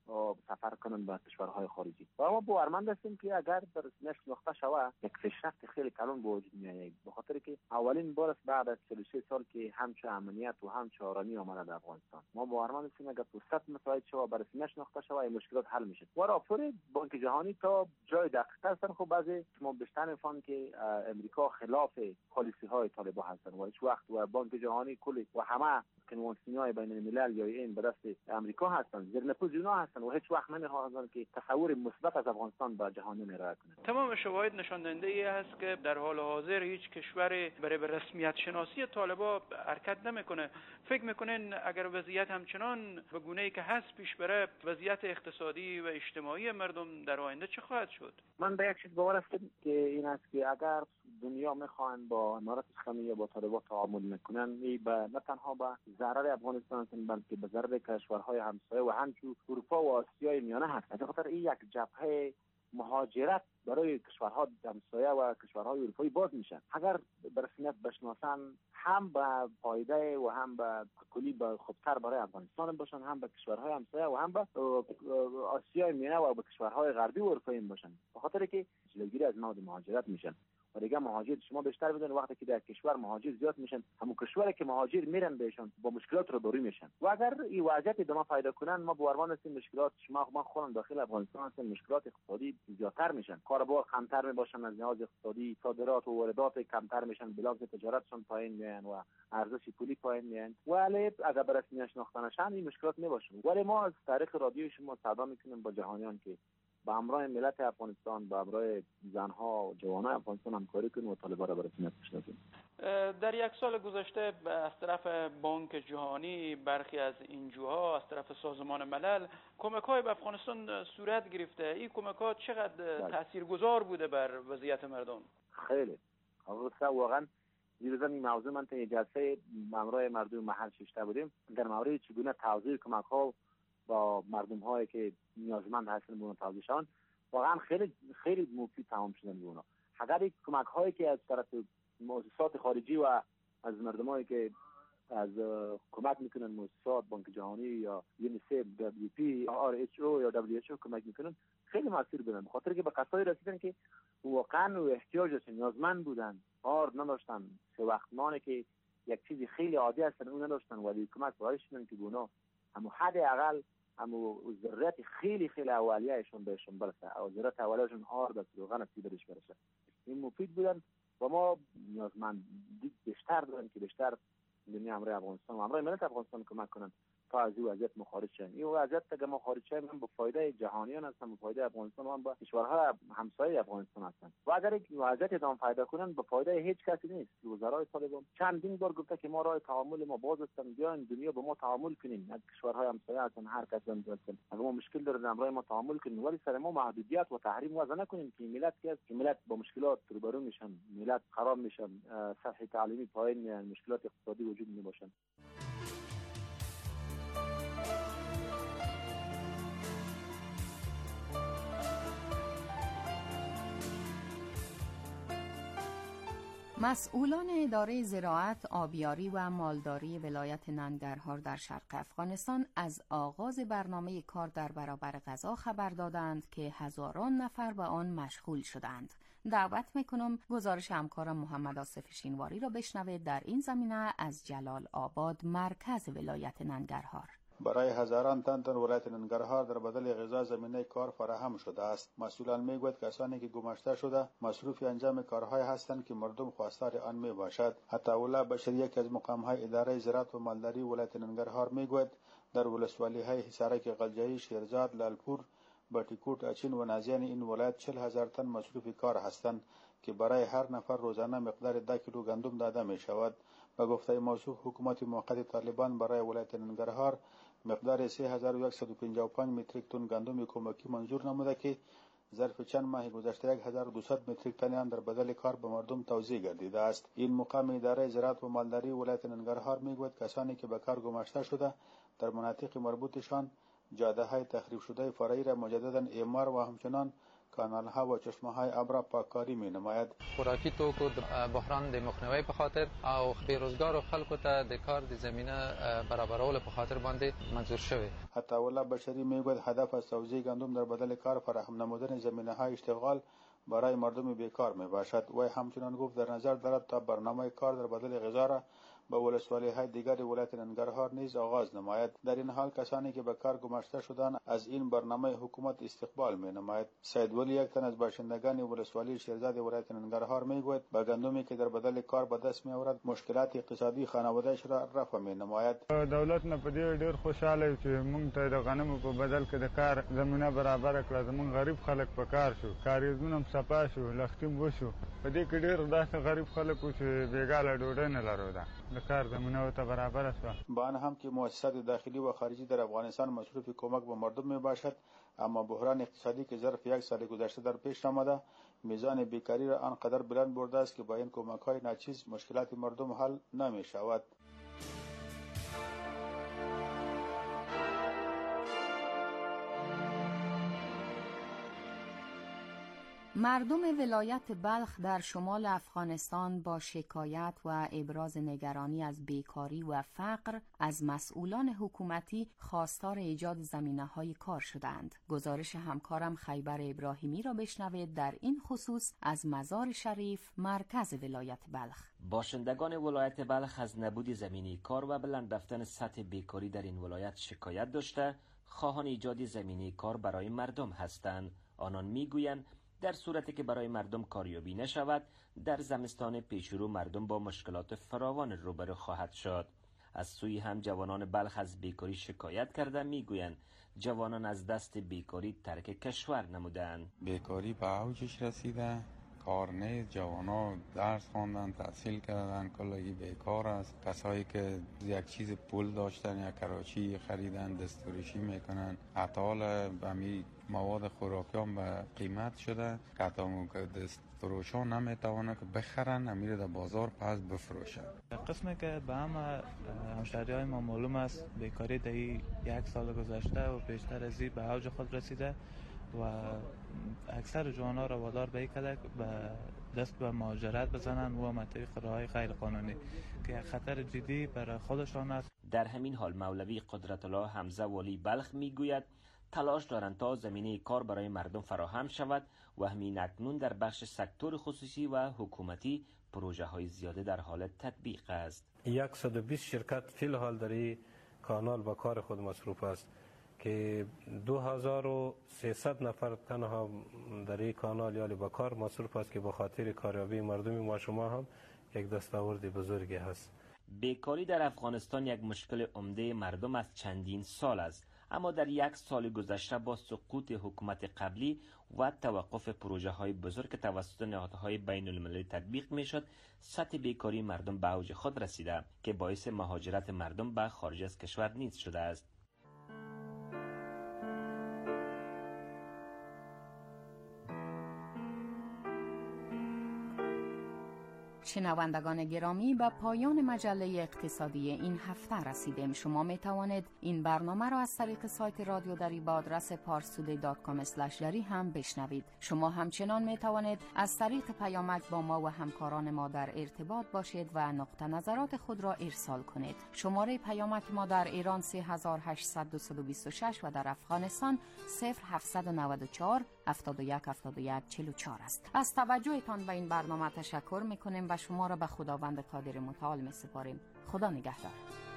سفر کنن به کشورهای خارجی. و ما باورمند هستیم که اگر در رسمیت شناخته شود یک پیشرفت خیلی کلان به وجود میاد، به خاطر که اولین بار است بعد از 46 سال که همچه امنیت و همچه آرامی آمده در افغانستان. ما باورمند هستیم اگر فرصت متوجه شود به رسمیت شناخته شود این مشکلات حل میشه. و راپور بانک جهانی تا جای دقیق هستن. خب بعضی شما بیشتر میفهمن که امریکا خلاف پالیسی های طالبان هستن و هیچ وقت و بانک جهانی کلی و همه کنوانسیون‌های بین الملل یا این به دست امریکا هستن، زیر نفوذ اونا هستن و هیچ وقت نمی‌خواهند که تصور مثبت از افغانستان به جهان ارائه کنند. تمام شواهد نشان دهنده ای است که در حال حاضر هیچ کشوری برای به رسمیت شناسی طالبان حرکت نمیکنه. فکر میکنین اگر وضعیت همچنان به گونه‌ای که هست پیش بره، وضعیت اقتصادی و اجتماعی مردم در آینده چه خواهد شد؟ من به یک چیز باور هستم که این است که اگر دنیا میخوان با امارات اسلامی یا با طالبان تعامل نکنن، این نه تنها به ضرر افغانستان است بلکه به ضرر کشورهای همسایه و همچنین اروپا و آسیای میانه هست. از خاطر این یک جبهه مهاجرت برای کشورها همسایه و کشورهای اروپایی باز میشن. اگر به رسمیت بشناسن هم به فایده و هم به کلی به خوبتر برای افغانستان باشن، هم به کشورهای همسایه و هم به آسیای میانه و به کشورهای غربی و اروپایی باشن، به خاطر که جلوگیری از مواد مهاجرت میشن. و دیگه مهاجر شما بیشتر بدونید وقتی که در کشور مهاجر زیاد میشن، همون کشوری که مهاجر میرن بهشون با مشکلات روبرو میشن و اگر این وضعیت ادامه پیدا کنن، ما باورمند هستیم مشکلات ما خودم داخل افغانستان هستیم، مشکلات اقتصادی زیادتر میشن، کاربار کمتر میباشن، از لحاظ اقتصادی صادرات و واردات کمتر میشن، بلاز تجارتشون پایین میان و ارزش پولی پایین میان. ولی اگر به رسمیت شناخته نشن این مشکلات نباشه. ولی ما از طریق رادیو شما صدا میکنیم با جهانیان که با همراه ملت افغانستان، با همراه زنها و جوانان افغانستان همکاری کنیم و طالبان را به رسمیت بشناسیم. در 1 سال گذشته از طرف بانک جهانی، برخی از انجوها، از طرف سازمان ملل کمک‌های به افغانستان صورت گرفته. این کمک‌ها چقدر تاثیرگذار بوده بر وضعیت مردم؟ خیلی. واقعا دیروزم این موضوع من تا جلسه همراه مردم محل ششته بودیم در مورد چگونه توزیع کمک‌ها با مردم هایی که نیازمند هستن به اون توزیع شون واقعا خیلی خیلی مفید تمام شدن به اونا. اگر این کمک هایی که از طرف مؤسسات خارجی و از مردمایی که از کمک میکنن، مؤسسات بانک جهانی یا یونیسف، WP، RH یا WHO کمک میکنن، خیلی مؤثر بودن، به خاطر که به کسایی رسیدن که واقعا و احتیاج داشتن، نیازمند بودن، کار نداشتن، سه وقت نانی که یک چیزی خیلی عادی هستن اون نداشتن، ولی حکومت باعث شدن که اونا همو حد اقل همو ضرورت خیلی خیلی اولیه‌شون بهشون برسه، او ضرورت اولیه‌شون آرد است روغن است بهش برسه. این مفید بودن و ما نیازمند بیشتر داریم که بیشتر دنیا امروز افغانستان و امروز ملت افغانستان کمک کنن تا از این وضعیت خارج شیم. این وضعیت که ما خارج شیم هم به فایده جهانیان هستن، به فایده افغانستان هم با کشورهای همسایه افغانستان هستن و اگر این وضعیت ادامه پیدا کنن به فایده هیچ کسی نیست. وزرای طالبان چندین بار گفته که ما راه تعامل ما باز هستن، بیاین دنیا با ما تعامل کنین، از کشورهای همسایه هستن، هر کس هم هستن، اگر ما مشکل داریم امروز ما تعامل کنیم، ولی سر ما محدودیت و تحریم وضع نکنیم که ملت که ملت با مشکلات روبرو میشن، ملت خراب میشن، سطح تعلیمی پایین، مشکلات اقتصادی وجود نمیباشن. مسئولان اداره زراعت، آبیاری و مالداری ولایت ننگرهار در شرق افغانستان از آغاز برنامه کار در برابر غذا خبر دادند که هزاران نفر به آن مشغول شدند. دعوت میکنم گزارش همکارم محمد آصف شینواری را بشنوید در این زمینه از جلال آباد، مرکز ولایت ننگرهار. برای هزاران تن در ولایت ننگرهار در بدل غذا زمینه کار فراهم شده است. مسئولان میگوید کسانی که گماشته شده مصروف انجام کارهای هستند که مردم خواستار آن می باشد. عطاالله بشری یکی از مقامهای اداره زراعت و مالداری ولایت ننگرهار میگوید در ولسوالی‌های حصارک غلجایی، شیرزاد، لالپور، بټیکوټ، اچین و نازیان این ولایت 40,000 تن مصروف کار هستند که برای هر نفر روزانه مقدار 10 کیلو گندم داده می شود. به گفته موضوع حکومت موقت طالبان برای ولایت ننگرهار مقدار 3155 متریک تن گندم کمکی منظور نموده که ظرف چند ماه گذشته 1200 متریک تن آن در بدل کار به مردم توزیع گردیده است. این مقام اداره زراعت و مالداری ولایت ننگرهار میگوید کسانی که به کار گماشته شده در مناطق مربوطشان جاده‌های تخریب شده فرعی را مجددا اعمار و همچنان کانال‌ها و چشمه‌های آب را پاککاری می‌نماید. خوراکي توکو د بحران د مخنیوي په خاطر او بیروزګارو خلکو ته د کار د زمینه برابرولو په خاطر باندې منظور شوی. عطاالله بشری میگوید هدف از توزیع گندم در بدل کار فراهم نمودن زمینه‌های اشتغال برای مردم بیکار میباشد. و همچنان گفت در نظر دارد تا برنامه کار در بدل غذا را به ولسوالی‌های دیگر ولایت ننگرهار نیز آغاز نماید. در این حال کسانی که به کار گماشته شدند از این برنامه حکومت استقبال می‌نماید. سید ولی یک تن از باشندگان ولسوالی شیرزاد ولایت ننگرهار میگوید با گندمی که در بدل کار به دست می‌آورد مشکلات اقتصادی خانواده‌اش را رفع می‌نماید. دولت نه په دې ډېر خوشاله چې موږ ته د غنمو په بدل کې د کار زمينه برابر کړه. زموږ غریب خلک په کار شو، کاریزونه هم صفا شو، لختیم وشو. په دې کې ډېر داسې غریب خلک چې بیګاله ډوډۍ نه لرله. کار زمینه ته برابر است. با آن هم که مؤسسات داخلی و خارجی در افغانستان مصروف کمک به مردم می باشد، اما بحران اقتصادی که ظرف یک سال گذشته در پیش آمده میزان بیکاری را آنقدر بلند برده است که با این کمک‌های ناچیز مشکلات مردم حل نمی شود. مردم ولایت بلخ در شمال افغانستان با شکایت و ابراز نگرانی از بیکاری و فقر از مسئولان حکومتی خواستار ایجاد زمینه‌های کار شدند. گزارش همکارم خیبر ابراهیمی را بشنوید در این خصوص از مزار شریف، مرکز ولایت بلخ. باشندگان ولایت بلخ از نبود زمینه کار و بلند رفتن سطح بیکاری در این ولایت شکایت داشته خواهان ایجاد زمینه کار برای مردم هستند. آنان میگویند در صورتی که برای مردم کاریابی نشود در زمستان پیشرو مردم با مشکلات فراوان روبرو خواهد شد. از سوی هم جوانان بلخ از بیکاری شکایت کرده میگویند جوانان از دست بیکاری ترک کشور نمودند. بیکاری به اوجش رسیده، کار نیست، جوانا درس خواندن، تحصیل کردن، کلگی بیکار است. کسایی که یک چیز پول داشتن یا کراچی خریدن دستوریشی میکنن. حتی بمی مواد خوراکی هم به قیمت شده که حتی دستفروشان نمیتوانه که بخرن امیره در بازار پس بفروشن. قسمی که به همه همشهری‌های ما معلوم است بیکاری در یک سال گذشته و بیشتر از این به اوج خود رسیده و اکثر جوانان را وادار به کرده به دست به مهاجرت بزنند و مطابق راه‌های غیر قانونی که خطر جدی برای خودشان است. در همین حال مولوی قدرت الله حمزه والی بلخ میگوید تلاش دارند تا زمینه کار برای مردم فراهم شود و همین اکنون در بخش سکتور خصوصی و حکومتی پروژه های زیاده در حال تطبیق است. 120 شرکت فی الحال در این کانال با کار خود مصروف است که 2300 نفر تنها در این کانال یا با کار مصروف است که به خاطر کاریابی مردم ما شما هم یک دستاورد بزرگی هست. بیکاری در افغانستان یک مشکل عمده مردم از چندین سال است، اما در یک سال گذشته با سقوط حکومت قبلی و توقف پروژه های بزرگ که توسط نهادهای بین المللی تطبیق می شد، سطح بیکاری مردم به اوج خود رسیده که باعث مهاجرت مردم به خارج از کشور نیز شده است. شنوندگان گرامی، به پایان مجله اقتصادی این هفته رسیدیم. شما می توانید این برنامه را از طریق سایت رادیو دری با آدرس parstoday.com/dari هم بشنوید. شما همچنان می توانید از طریق پیامک با ما و همکاران ما در ارتباط باشید و نقطه نظرات خود را ارسال کنید. شماره پیامک ما در ایران 3826 و در افغانستان 0794 71 71 44 است. از توجهتان به این برنامه تشکر میکنیم و شما را به خداوند قادر متعال می سپاریم. خدا نگهدار.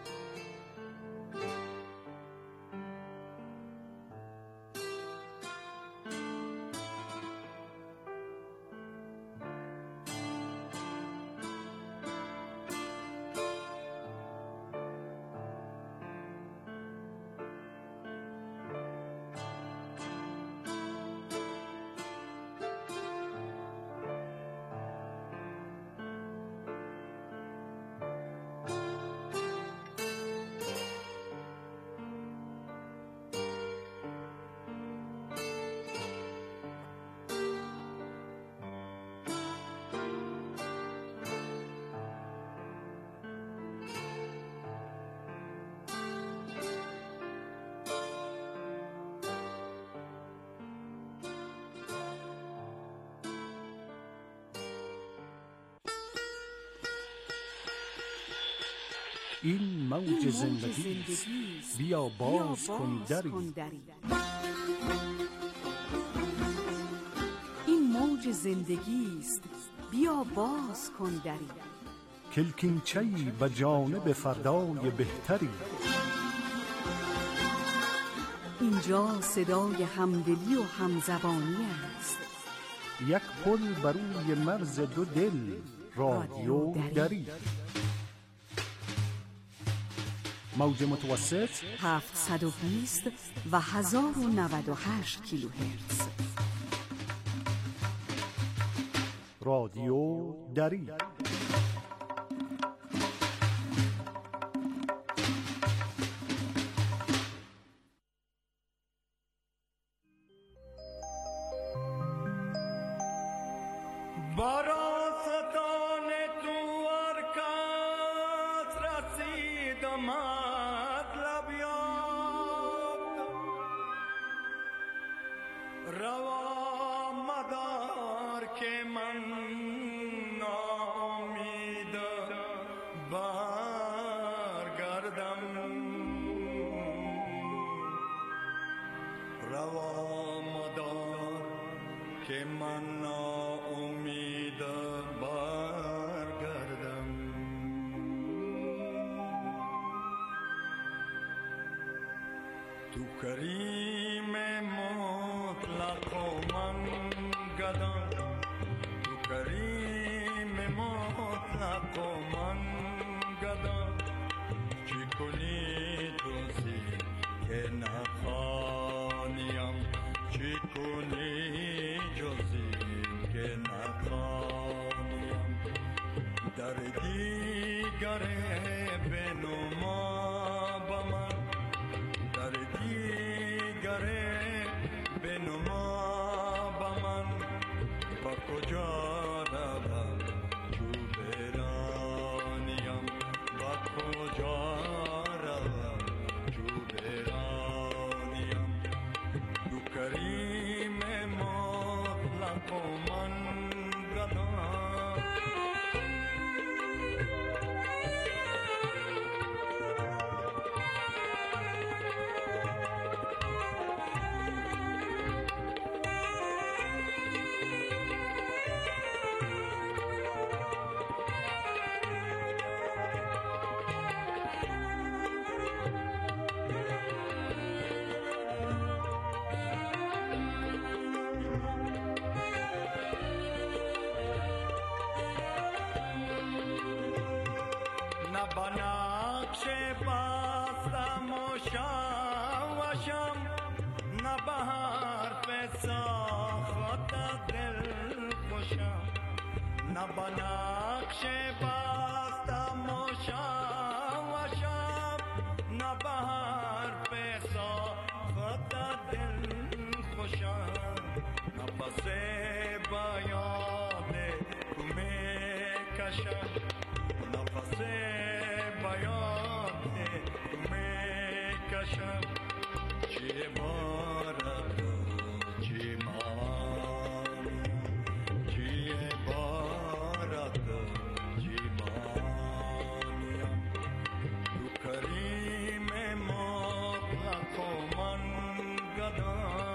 این موج زندگی است، بیا باز کن دری. این موج زندگی است، بیا باز کن دری. کلکینچه‌ای به جانب فردای بهتری. اینجا صدای همدلی و همزبانی است. یک پل بر روی مرز دو دل، رادیو دری. موج متوسط 720 و 1098 کیلوهرتز. رادیو دری. تو کریم مطلق و من گدا، تو کریم مطلق و من گدا، چی کنی دوستی که نخوانیم، چی کنی جزی که نخوانیم، در دیگر بنما با من، در دیگر بنما با من، با کجا روم جو برانیم، با کجا روم جو برانیم، تو کریم مطلق و من گدا. خوشم نه با نقش بستم و شم و شب نه به حرف ساخت دل خوشم نه پس بیان تو میکشم نه پس بیان تو میکشم چه بارد چه مانی چه بارد چه مانیم تو کریم مطلق و من گدام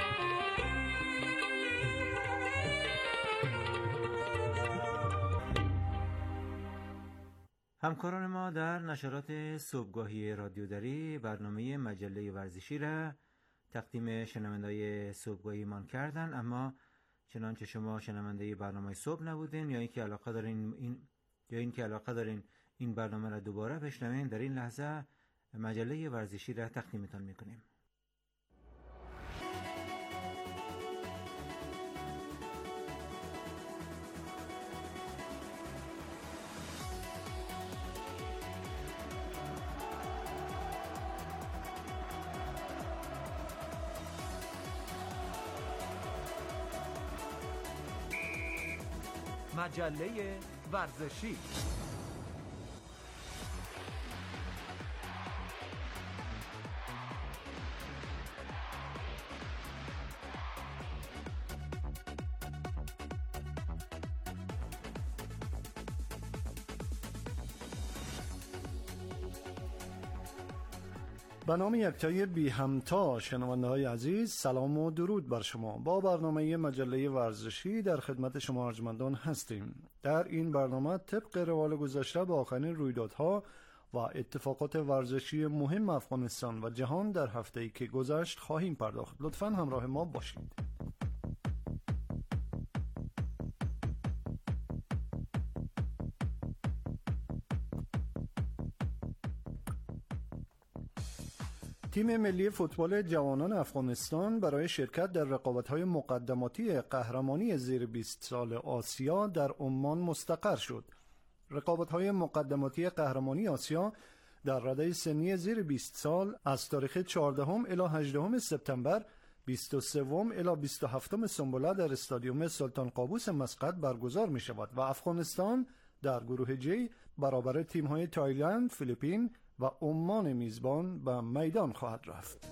همکاران ما در نشرات صبحگاهی رادیو دری برنامه مجله ورزشی را تقدیم شنونده‌های صبحگاهی مان کردن، اما چنانچه شما شنونده برنامه صبح نبودین یا اینکه علاقه دارین این برنامه را دوباره بشنوین، در این لحظه مجله ورزشی را تقدیمتان میکنیم. مجله ورزشی. به نام یکتای بی همتا شنونده های عزیز، سلام و درود بر شما. با برنامه مجله ورزشی در خدمت شما ارجمندان هستیم. در این برنامه طبق روال گذشته به آخرین رویدادها و اتفاقات ورزشی مهم افغانستان و جهان در هفته‌ای که گذشت خواهیم پرداخت. لطفاً همراه ما باشید. تیم ملی فوتبال جوانان افغانستان برای شرکت در رقابت‌های مقدماتی قهرمانی زیر 20 سال آسیا در عمان مستقر شد. رقابت‌های مقدماتی قهرمانی آسیا در رده سنی زیر 20 سال از تاریخ 14 الی 18 سپتامبر، 23 الی 27 سنبله در استادیوم سلطان قابوس مسقط برگزار می‌شود و افغانستان در گروه جی برابر تیم‌های تایلند، فیلیپین و عمان میزبان به میدان خواهد رفت.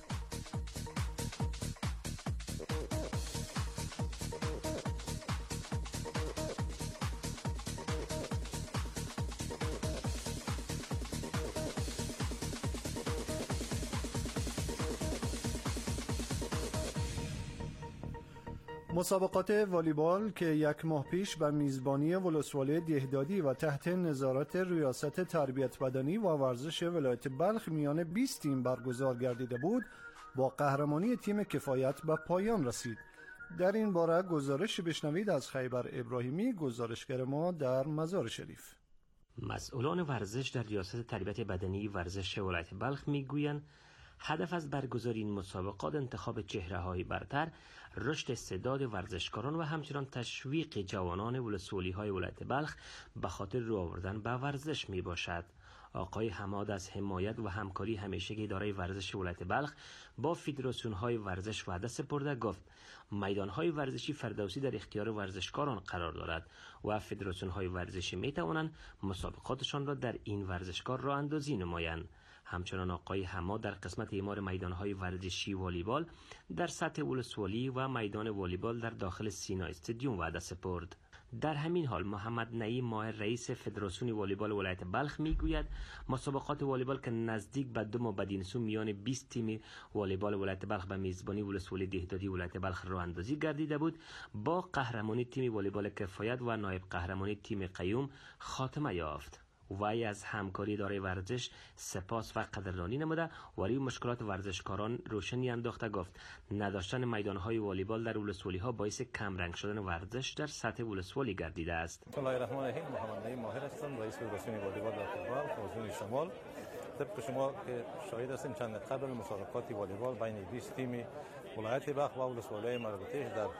مسابقات والیبال که یک ماه پیش به میزبانی ولسوالی دهدادی و تحت نظارت ریاست تربیت بدنی و ورزش ولایت بلخ میان 20 تیم برگزار گردیده بود، با قهرمانی تیم کفایت به پایان رسید. در این باره گزارش بشنوید از خیبر ابراهیمی، گزارشگر ما در مزار شریف. مسئولان ورزش در ریاست تربیت بدنی ورزش ولایت بلخ میگویند هدف از برگزاری این مسابقات انتخاب چهره‌های برتر، رشد استعداد ورزشکاران و همچنان تشویق جوانان ولسوالی‌های ولایت بلخ به خاطر رو آوردن به ورزش می باشد. آقای حماد از حمایت و همکاری همیشگی اداره ورزش ولایت بلخ با فدراسیون‌های ورزش وعده سپرده گفت میدان‌های ورزشی فردوسی در اختیار ورزشکاران قرار دارد و فدراسیون‌های ورزشی می‌توانند مسابقاتشان را در این ورزشکار راه اندازی نمایند. همچنان آقای حماد در قسمت اعمار میدان‌های ورزشی والیبال در سطح ولسوالی و میدان والیبال در داخل سینا استادیوم وعده سپرد. در همین حال محمد نعیم ماهر رئیس فدراسیون والیبال ولایت بلخ میگوید مسابقات والیبال که نزدیک به 2 ماه بعد این سو میان 20 تیم والیبال ولایت بلخ به میزبانی ولسوالی دهدادی ولایت بلخ راه اندازی گردیده بود، با قهرمانی تیم والیبال کفایت و نایب قهرمانی تیم قیوم خاتمه یافت. وی از همکاری اداره ورزش سپاس و قدردانی نموده ولی مشکلات ورزشکاران روشنی انداخته گفت نداشتن میدان‌های والیبال در ولسوالی‌ها باعث کم رنگ شدن ورزش در سطح ولسوالی گردیده است. بسم الله الرحمن الرحیم. محمد نعیم ماهر هستم، رئیس فدراسیون والیبال در بلخ حوزه شمال. طبق شما که شاهد هستیم چند قبل مسابقات والیبال بین 20 تیم ولایت بلخ و ولسوالی‌های مربوطه در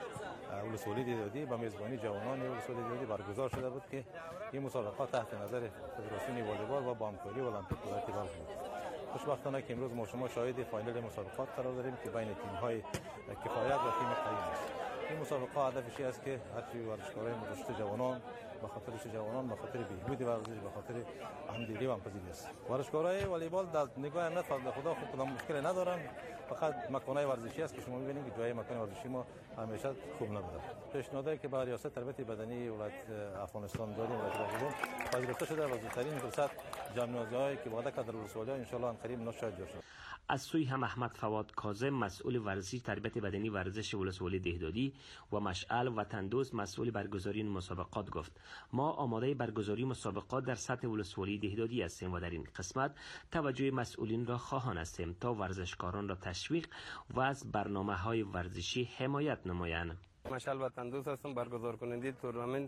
ولسوالی دیدادی به میزبانی جوانان ولسوالی دیدادی برگزار شده بود که این مسابقات تحت نظر فدراسیون والیبال و با همکاری المپیک ولایت بلخ بود. خوشبختانه که امروز ما شما شاهد فاینال مسابقات قرار داریم که بین تیم‌های کفایت و تیم قیم است. این مسابقه هدفش است که هرچی ورزشکاران رشد جوانان به خاطر رشد جوانان، به خاطر بهبود ورزش، به خاطر همدلی و همپذیری است. ورزشکارای والیبال در نگاه امنیت فضل خدا خوب کدام مشکلی ندارن، فقط مکان‌های ورزشی است که شما می‌بینید که جای مکان ورزشی ما همیشه خوب نبوده. پیشنهادی که به ریاست تربیت بدنی ولایت افغانستان دادیم و بودیم پذیرفته شده و زودترین فرصت جمع‌آوری‌هایی که وعده کرده ولسوالی‌ها ان شاءالله قریب نشاید جا شد. از سوی هم احمد فواد کاظم مسئول ورزشی تربیت بدنی ورزش ولسوالی دهدادی و مشعل وطندوست مسئول برگزاری این مسابقات گفت ما آماده برگزاری مسابقات در سطح ولسوالی دهدادی هستیم و در این قسمت توجه مسئولین را خواهان هستیم تا ورزشکاران را تشویق و از برنامه‌های ورزشی حمایت نمایند. مشعل وطندوست هستم، برگزار کننده تورنمنت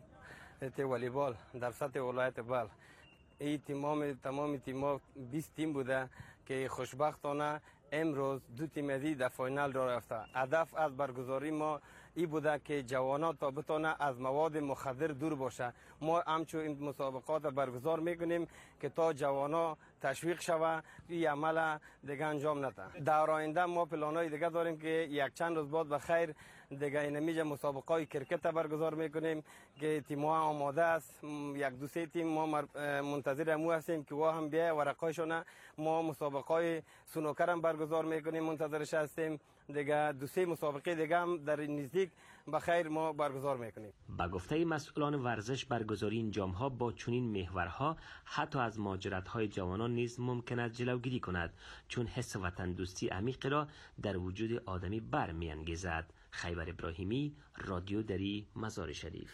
والیبال در سطح ولایت بلخ. این تمام تیم‌ها 20 تیم بوده که خوشبختانه امروز 2 تیم در فاینال را رفته. هدف از برگزاری ما این بوده که جوانان تا بتونه از مواد مخدر دور باشه. ما همچون این مسابقات برگزار میکنیم که تا جوانا تشویق شوه این عمل دیگه انجام نده. در آینده ما پلانای دیگه داریم که یک چند روز بعد بخیر دیگه اینمیج مسابقات کرکت برگزار میکنیم که تیم‌ها آماده است. 1-2-3 تیم ما منتظر امو هستیم که هم بیا ورقایشونه. ما مسابقات سنوکر هم برگزار میکنیم، منتظرش هستیم. دیگه 2-3 مسابقه دیگه هم در نزدیک بخیر ما برگزار میکنیم. با گفته مسئولان ورزش برگزاری این جام‌ها با چنین محورها حتی از مهاجرت‌های جوانان نیز ممکن است جلوگیری کند، چون حس وطن دوستی عمیق را در وجود آدمی برمی‌انگیزد. خیبر ابراهیمی، رادیو دری، مزار شریف.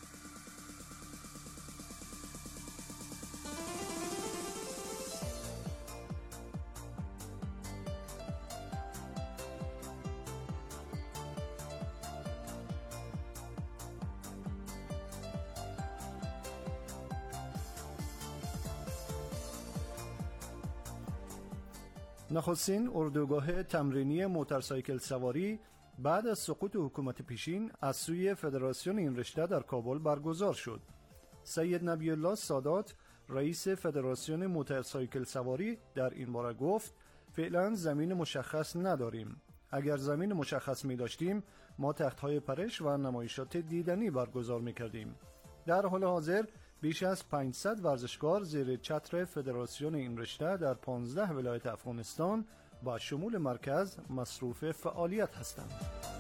نخستین اردوگاه تمرینی موتورسایکل سواری بعد از سقوط حکومت پیشین از سوی فدراسیون این رشته در کابل برگزار شد. سید نبی الله سادات رئیس فدراسیون موتورسایکل سواری در این باره گفت فعلا زمین مشخص نداریم. اگر زمین مشخص می داشتیم ما تخت‌های پرش و نمایشات دیدنی برگزار می کردیم. در حال حاضر بیش از 500 ورزشکار زیر چتر فدراسیون این رشته در 15 ولایت افغانستان با شمول مرکز مصروف فعالیت هستند.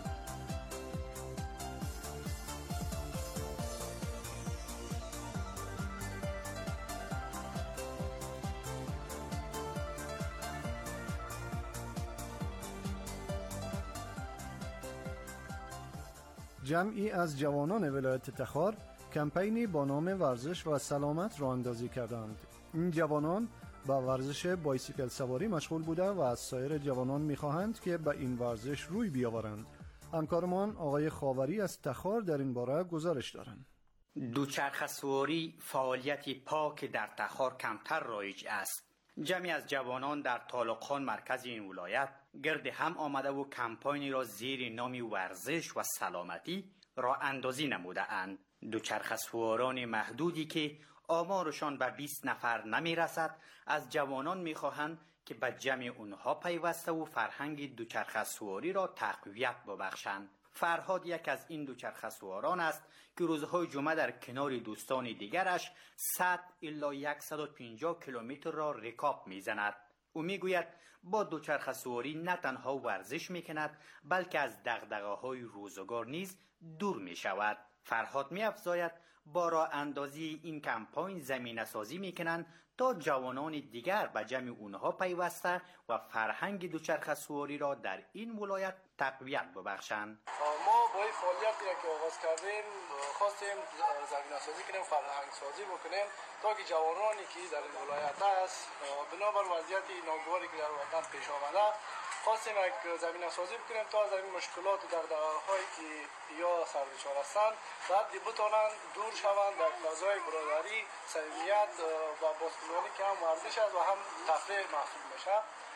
جمعی از جوانان ولایت تخار کمپینی با نام ورزش و سلامت را اندازی کردند. این جوانان با ورزش بایسیکل سواری مشغول بوده و از سایر جوانان می‌خواهند که به این ورزش روی بیاورند. همکارمان آقای خاوری از تخار در این باره گزارش دارند. دوچرخه سواری فعالیت پاک در تخار کمتر رایج است. جمعی از جوانان در طالقان مرکز این ولایت گرد هم آمده و کمپینی را زیر نام ورزش و سلامتی راه اندازی نموده اند. دوچرخه سواران محدودی که آمارشان به 20 نفر نمی رسد از جوانان می خواهند که به جمع اونها پیوسته و فرهنگ دوچرخه سواری را تقویت ببخشند. فرهاد یک از این دوچرخه سواران است که روزهای جمعه در کنار دوستان دیگرش 100 الی 150 کیلومتر را رکاب می زند. او می گوید با دوچرخه سواری نه تنها ورزش می کند بلکه از دغدغه‌های روزگار نیز دور می شود. فرهاد می افزاید با راه اندازی این کمپاین زمینه سازی می کنند تا جوانان دیگر به جمع اونها پیوسته و فرهنگ دوچرخه سواری را در این ولایت تقویت ببخشند. ما با این فعالیتی را که آغاز کردیم خواستیم زمینه سازی کنیم، فرهنگ سازی بکنیم تا که جوانانی که در این ولایت است بنابر وضعیت ناگواری که در وطن پیش آمده خواستیم یک زمینه سازی بکنیم تا از این مشکلات و دغدغه‌هایی که یا سربچار هستند بعد بتوانند دور شوند در فضای برادری، صمیمیت و بازخوانی که هم ورزش است و هم تفریح محسوب میشه.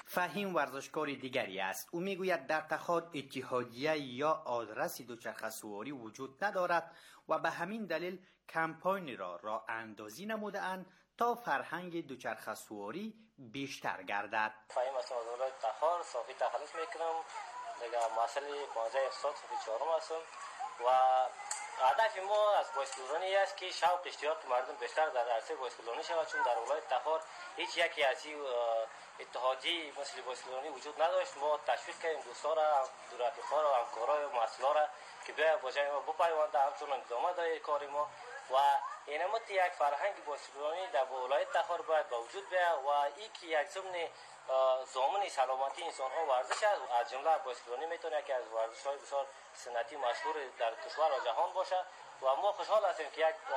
فهیم ورزشکار دیگری است. او میگوید در تخار اتحادیه یا آدرس دوچرخه سواری وجود ندارد و به همین دلیل کمپاین را راه اندازی نموده‌اند تا فرهنگ دوچرخه سواری بیشتر گردد. فهیم هستم از ولایت تخار، صافی تخلص میکنم. دیگه مسئله 15 اقتصاد صفحه 4 هستم و هدف ما از بایسکلرانی است که شوق اشتیاق مردم بیشتر در عرصه بایسکلرانی شود، چون در ولایت تخار هیچ یکی از اتحادیه مثل بایسکلرانی وجود نداشت. ما تشویق کردیم دوستا را، رفیقا را، همکارا و مسئولا را که بیا با جای ما بپیونده، همچنان ادامه دهند کار ما و اینمت یک فرهنگ بایسکلرانی در ولایت تخار باید به وجود بیاید و این که یک ضمن ضامن سلامتی انسان ها ورزش است. از جمله بایسکلرانی میتونه که از ورزش های بسیار سنتی مشهور در کشور و جهان باشه و ما خوشحال هستیم که یک